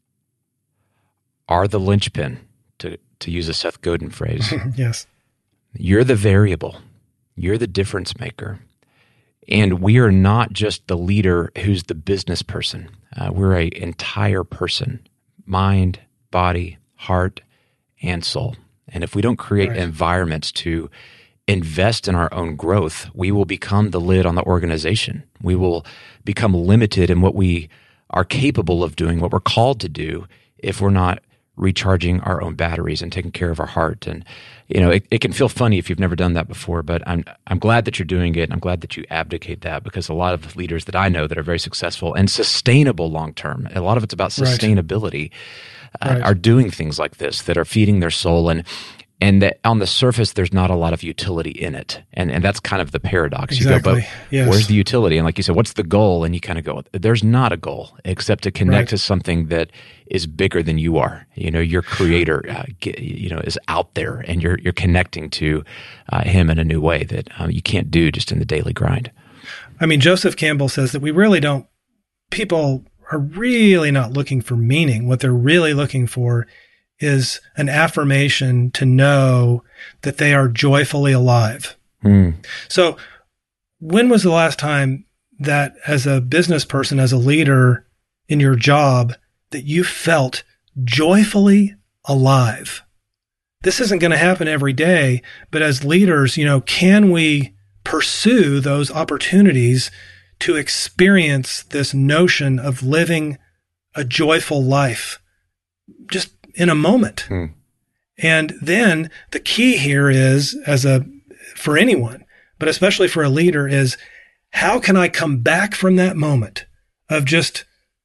are the linchpin, to, to use a Seth Godin phrase. Yes. You're the variable. You're the difference maker. And we are not just the leader who's the business person. Uh, we're an entire person, mind, body, heart, and soul. And if we don't create right. environments to invest in our own growth, we will become the lid on the organization. We will become limited in what we are capable of doing, what we're called to do, if we're not recharging our own batteries and taking care of our heart. And, you know, it, it can feel funny if you've never done that before, but I'm I'm glad that you're doing it, and I'm glad that you abdicate that, because a lot of the leaders that I know that are very successful and sustainable long-term, a lot of it's about sustainability, right. Uh, right. are doing things like this that are feeding their soul, and and that on the surface, there's not a lot of utility in it. And and that's kind of the paradox. Exactly. You go, but yes. where's the utility? And like you said, what's the goal? And you kind of go, there's not a goal except to connect right. to something that is bigger than you are. You know, your creator, uh, get, you know, is out there, and you're you're connecting to uh, him in a new way that um, you can't do just in the daily grind. I mean, Joseph Campbell says that we really don't, people are really not looking for meaning. What they're really looking for is an affirmation to know that they are joyfully alive. Mm. So when was the last time that as a business person, as a leader in your job, that you felt joyfully alive? This isn't going to happen every day, but as leaders, you know, can we pursue those opportunities to experience this notion of living a joyful life just in a moment? Hmm. And then the key here is, as a, for anyone, but especially for a leader, is how can I come back from that moment of just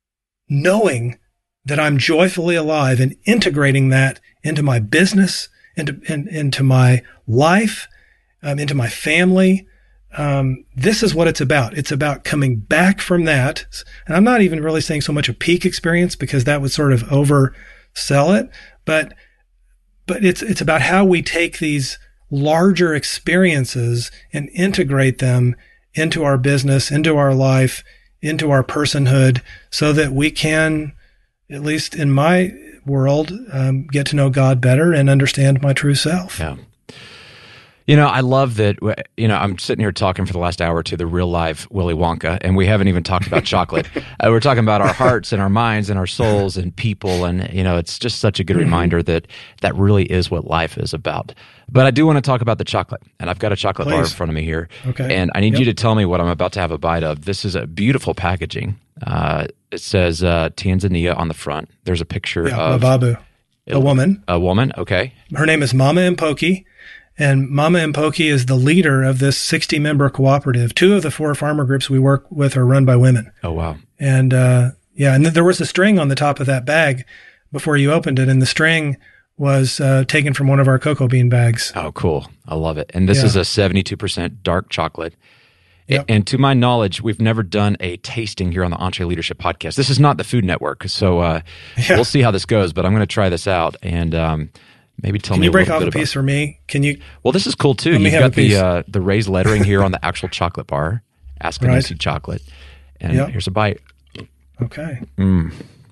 knowing that I'm joyfully alive and integrating that into my business, into, in, into my life, um, into my family. Um, this is what it's about. It's about coming back from that. And I'm not even really saying so much a peak experience, because that would sort of oversell it, but, but it's, it's about how we take these larger experiences and integrate them into our business, into our life, into our personhood, so that we can, at least in my world, um, get to know God better and understand my true self. Yeah. You know, I love that, you know, I'm sitting here talking for the last hour to the real live Willy Wonka, and we haven't even talked about chocolate. Uh, we're talking about our hearts and our minds and our souls and people. And, you know, it's just such a good reminder that that really is what life is about. But I do want to talk about the chocolate, and I've got a chocolate Please. bar in front of me here. Okay. And I need Yep. you to tell me what I'm about to have a bite of. This is a beautiful packaging. Uh, it says uh, Tanzania on the front. There's a picture Yeah, of Mababu, a woman. A woman, okay. Her name is Mama Mpoki. And Mama Mpoki is the leader of this sixty-member cooperative. Two of the four farmer groups we work with are run by women. Oh, wow. And, uh, yeah, and th- there was a string on the top of that bag before you opened it, and the string was uh, taken from one of our cocoa bean bags. Oh, cool. I love it. And this Yeah. is a seventy-two percent dark chocolate. Yep. And to my knowledge, we've never done a tasting here on the EntreLeadership podcast. This is not the Food Network, so uh, Yeah. we'll see how this goes, but I'm going to try this out. And um, maybe tell Can me you a break little off bit a about piece for me? Can you? Well, this is cool too. Let me You've have got a piece. the uh, the raised lettering here on the actual chocolate bar, Askinosie Right. chocolate. And Yep. here's a bite. Okay. Mm.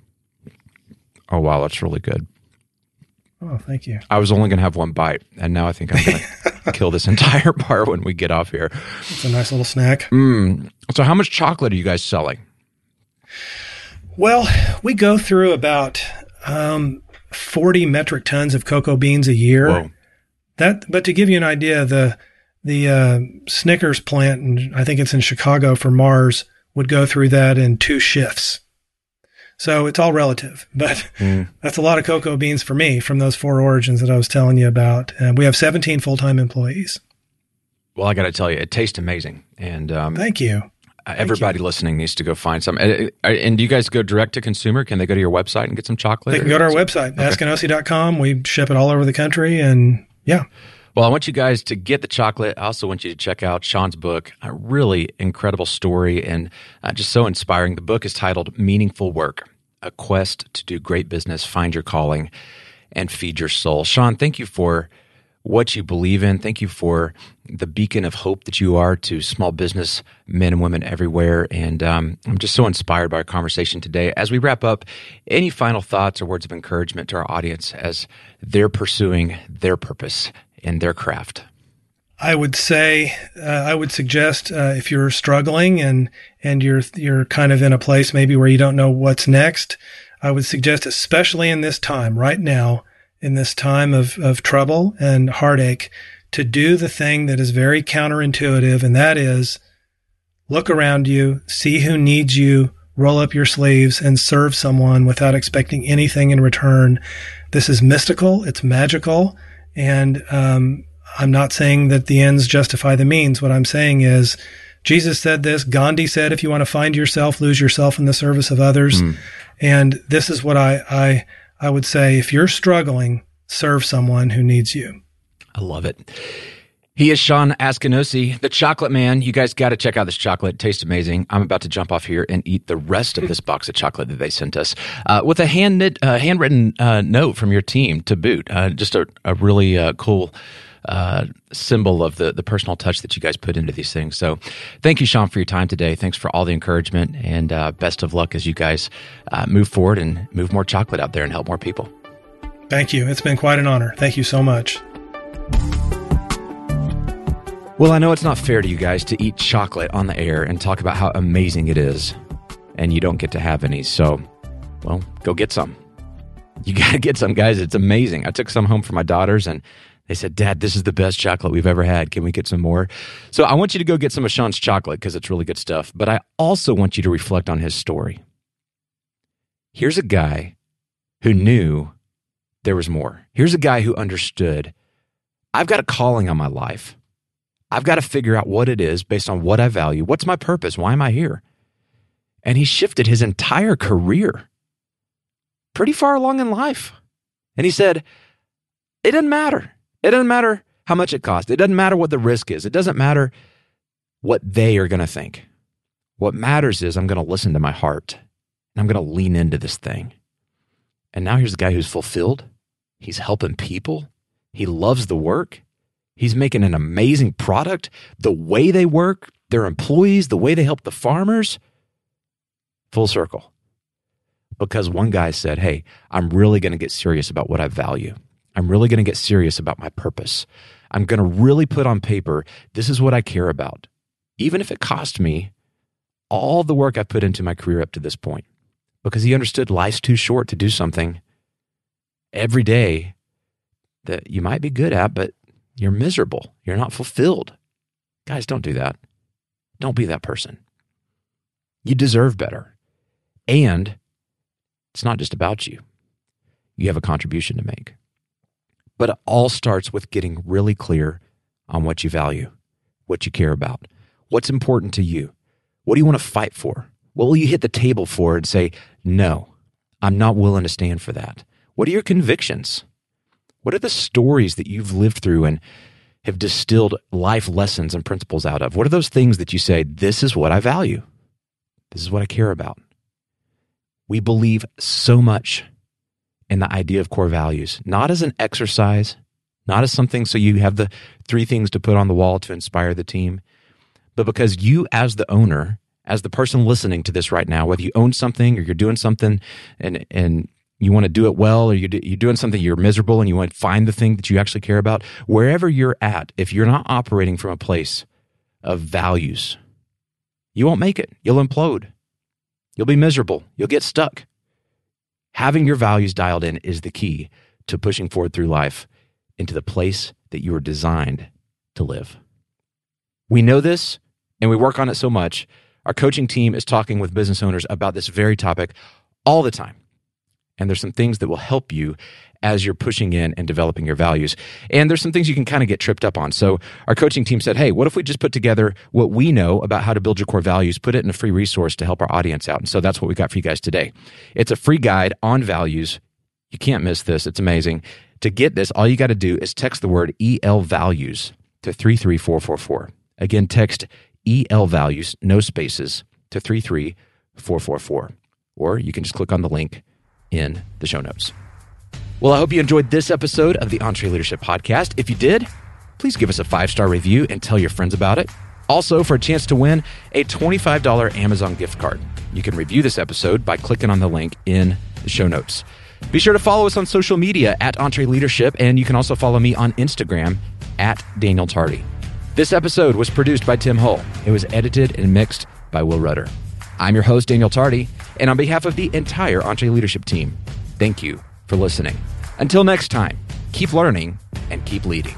Oh, wow, that's really good. Oh, thank you. I was only going to have one bite, and now I think I'm going to kill this entire bar when we get off here. It's a nice little snack. Mm. So how much chocolate are you guys selling? Well, we go through about um, forty metric tons of cocoa beans a year. Whoa. That, but to give you an idea, the the uh, Snickers plant, and I think it's in Chicago for Mars, would go through that in two shifts. So it's all relative, but Mm. that's a lot of cocoa beans for me from those four origins that I was telling you about. And we have seventeen full-time employees. Well, I got to tell you, it tastes amazing. And um, Thank you. everybody listening needs to go find some. And, and do you guys go direct to consumer? Can they go to your website and get some chocolate? They can or- go to our website, Okay. askinosie dot com. We ship it all over the country, and yeah. Well, I want you guys to get the chocolate. I also want you to check out Sean's book, a really incredible story and uh, just so inspiring. The book is titled Meaningful Work, A Quest to Do Great Business, Find Your Calling, and Feed Your Soul. Sean, thank you for what you believe in. Thank you for the beacon of hope that you are to small business men and women everywhere. And um, I'm just so inspired by our conversation today. As we wrap up, any final thoughts or words of encouragement to our audience as they're pursuing their purpose in their craft? I would say, uh, I would suggest uh, if you're struggling and and you're you're kind of in a place maybe where you don't know what's next, I would suggest, especially in this time right now, in this time of, of trouble and heartache, to do the thing that is very counterintuitive, and that is look around you, see who needs you, roll up your sleeves, and serve someone without expecting anything in return. This is mystical, it's magical, and um, I'm not saying that the ends justify the means. What I'm saying is, Jesus said this, Gandhi said, if you want to find yourself, lose yourself in the service of others. Mm. And this is what I, I I would say, if you're struggling, serve someone who needs you. I love it. He is Sean Askinosie, the chocolate man. You guys got to check out this chocolate. It tastes amazing. I'm about to jump off here and eat the rest of this box of chocolate that they sent us uh, with a hand knit, uh, handwritten uh, note from your team to boot. Uh, just a, a really uh, cool uh, symbol of the, the personal touch that you guys put into these things. So thank you, Sean, for your time today. Thanks for all the encouragement, and uh, best of luck as you guys uh, move forward and move more chocolate out there and help more people. Thank you. It's been quite an honor. Thank you so much. Well, I know it's not fair to you guys to eat chocolate on the air and talk about how amazing it is, and you don't get to have any. So, well, go get some. You got to get some, guys. It's amazing. I took some home for my daughters, and they said, Dad, this is the best chocolate we've ever had. Can we get some more? So I want you to go get some of Sean's chocolate because it's really good stuff. But I also want you to reflect on his story. Here's a guy who knew there was more. Here's a guy who understood, I've got a calling on my life. I've got to figure out what it is based on what I value. What's my purpose? Why am I here? And he shifted his entire career pretty far along in life. And he said, it doesn't matter. It doesn't matter how much it costs. It doesn't matter what the risk is. It doesn't matter what they are going to think. What matters is I'm going to listen to my heart, and I'm going to lean into this thing. And now here's a guy who's fulfilled. He's helping people. He loves the work. He's making an amazing product. The way they work, their employees, the way they help the farmers, full circle. Because one guy said, hey, I'm really going to get serious about what I value. I'm really going to get serious about my purpose. I'm going to really put on paper, this is what I care about, even if it cost me all the work I've put into my career up to this point. Because he understood life's too short to do something every day that you might be good at, but you're miserable. You're not fulfilled. Guys, don't do that. Don't be that person. You deserve better. And it's not just about you. You have a contribution to make. But it all starts with getting really clear on what you value, what you care about, what's important to you. What do you want to fight for? What will you hit the table for and say, no, I'm not willing to stand for that? What are your convictions? What are the stories that you've lived through and have distilled life lessons and principles out of? What are those things that you say, this is what I value? This is what I care about. We believe so much in the idea of core values, not as an exercise, not as something so you have the three things to put on the wall to inspire the team, but because you as the owner, as the person listening to this right now, whether you own something or you're doing something and and you want to do it well, or you're, you're doing something, you're miserable and you want to find the thing that you actually care about, wherever you're at, if you're not operating from a place of values, you won't make it. You'll implode. You'll be miserable. You'll get stuck. Having your values dialed in is the key to pushing forward through life into the place that you were designed to live. We know this, and we work on it so much. Our coaching team is talking with business owners about this very topic all the time. And there's some things that will help you as you're pushing in and developing your values. And there's some things you can kind of get tripped up on. So our coaching team said, hey, what if we just put together what we know about how to build your core values, put it in a free resource to help our audience out. And so that's what we got for you guys today. It's a free guide on values. You can't miss this. It's amazing. To get this, all you got to do is text the word E L values to three three four four four. Again, text E L values, no spaces, to three three four four four. Or you can just click on the link in the show notes. Well, I hope you enjoyed this episode of the EntreLeadership Podcast. If you did, please give us a five-star review and tell your friends about it. Also, for a chance to win a twenty-five dollars Amazon gift card, you can review this episode by clicking on the link in the show notes. Be sure to follow us on social media at EntreLeadership, and you can also follow me on Instagram at Daniel Tardy. This episode was produced by Tim Hull. It was edited and mixed by Will Rudder. I'm your host, Daniel Tardy, and on behalf of the entire EntreLeadership team, thank you for listening. Until next time, keep learning and keep leading.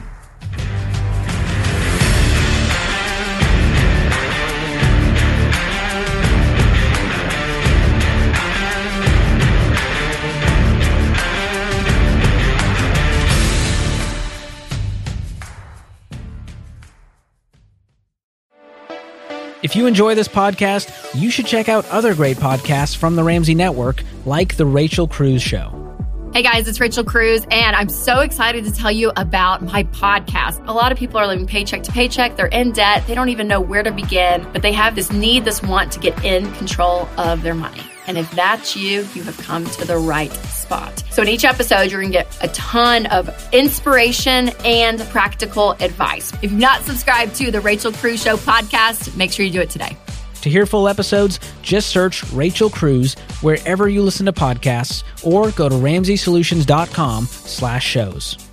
If you enjoy this podcast, you should check out other great podcasts from the Ramsey Network, like The Rachel Cruz Show. Hey guys, it's Rachel Cruz, and I'm so excited to tell you about my podcast. A lot of people are living paycheck to paycheck. They're in debt. They don't even know where to begin, but they have this need, this want to get in control of their money. And if that's you, you have come to the right spot. So in each episode, you're going to get a ton of inspiration and practical advice. If you've not subscribed to the Rachel Cruz Show podcast, make sure you do it today. To hear full episodes, just search Rachel Cruz wherever you listen to podcasts or go to ramsey solutions dot com slash shows.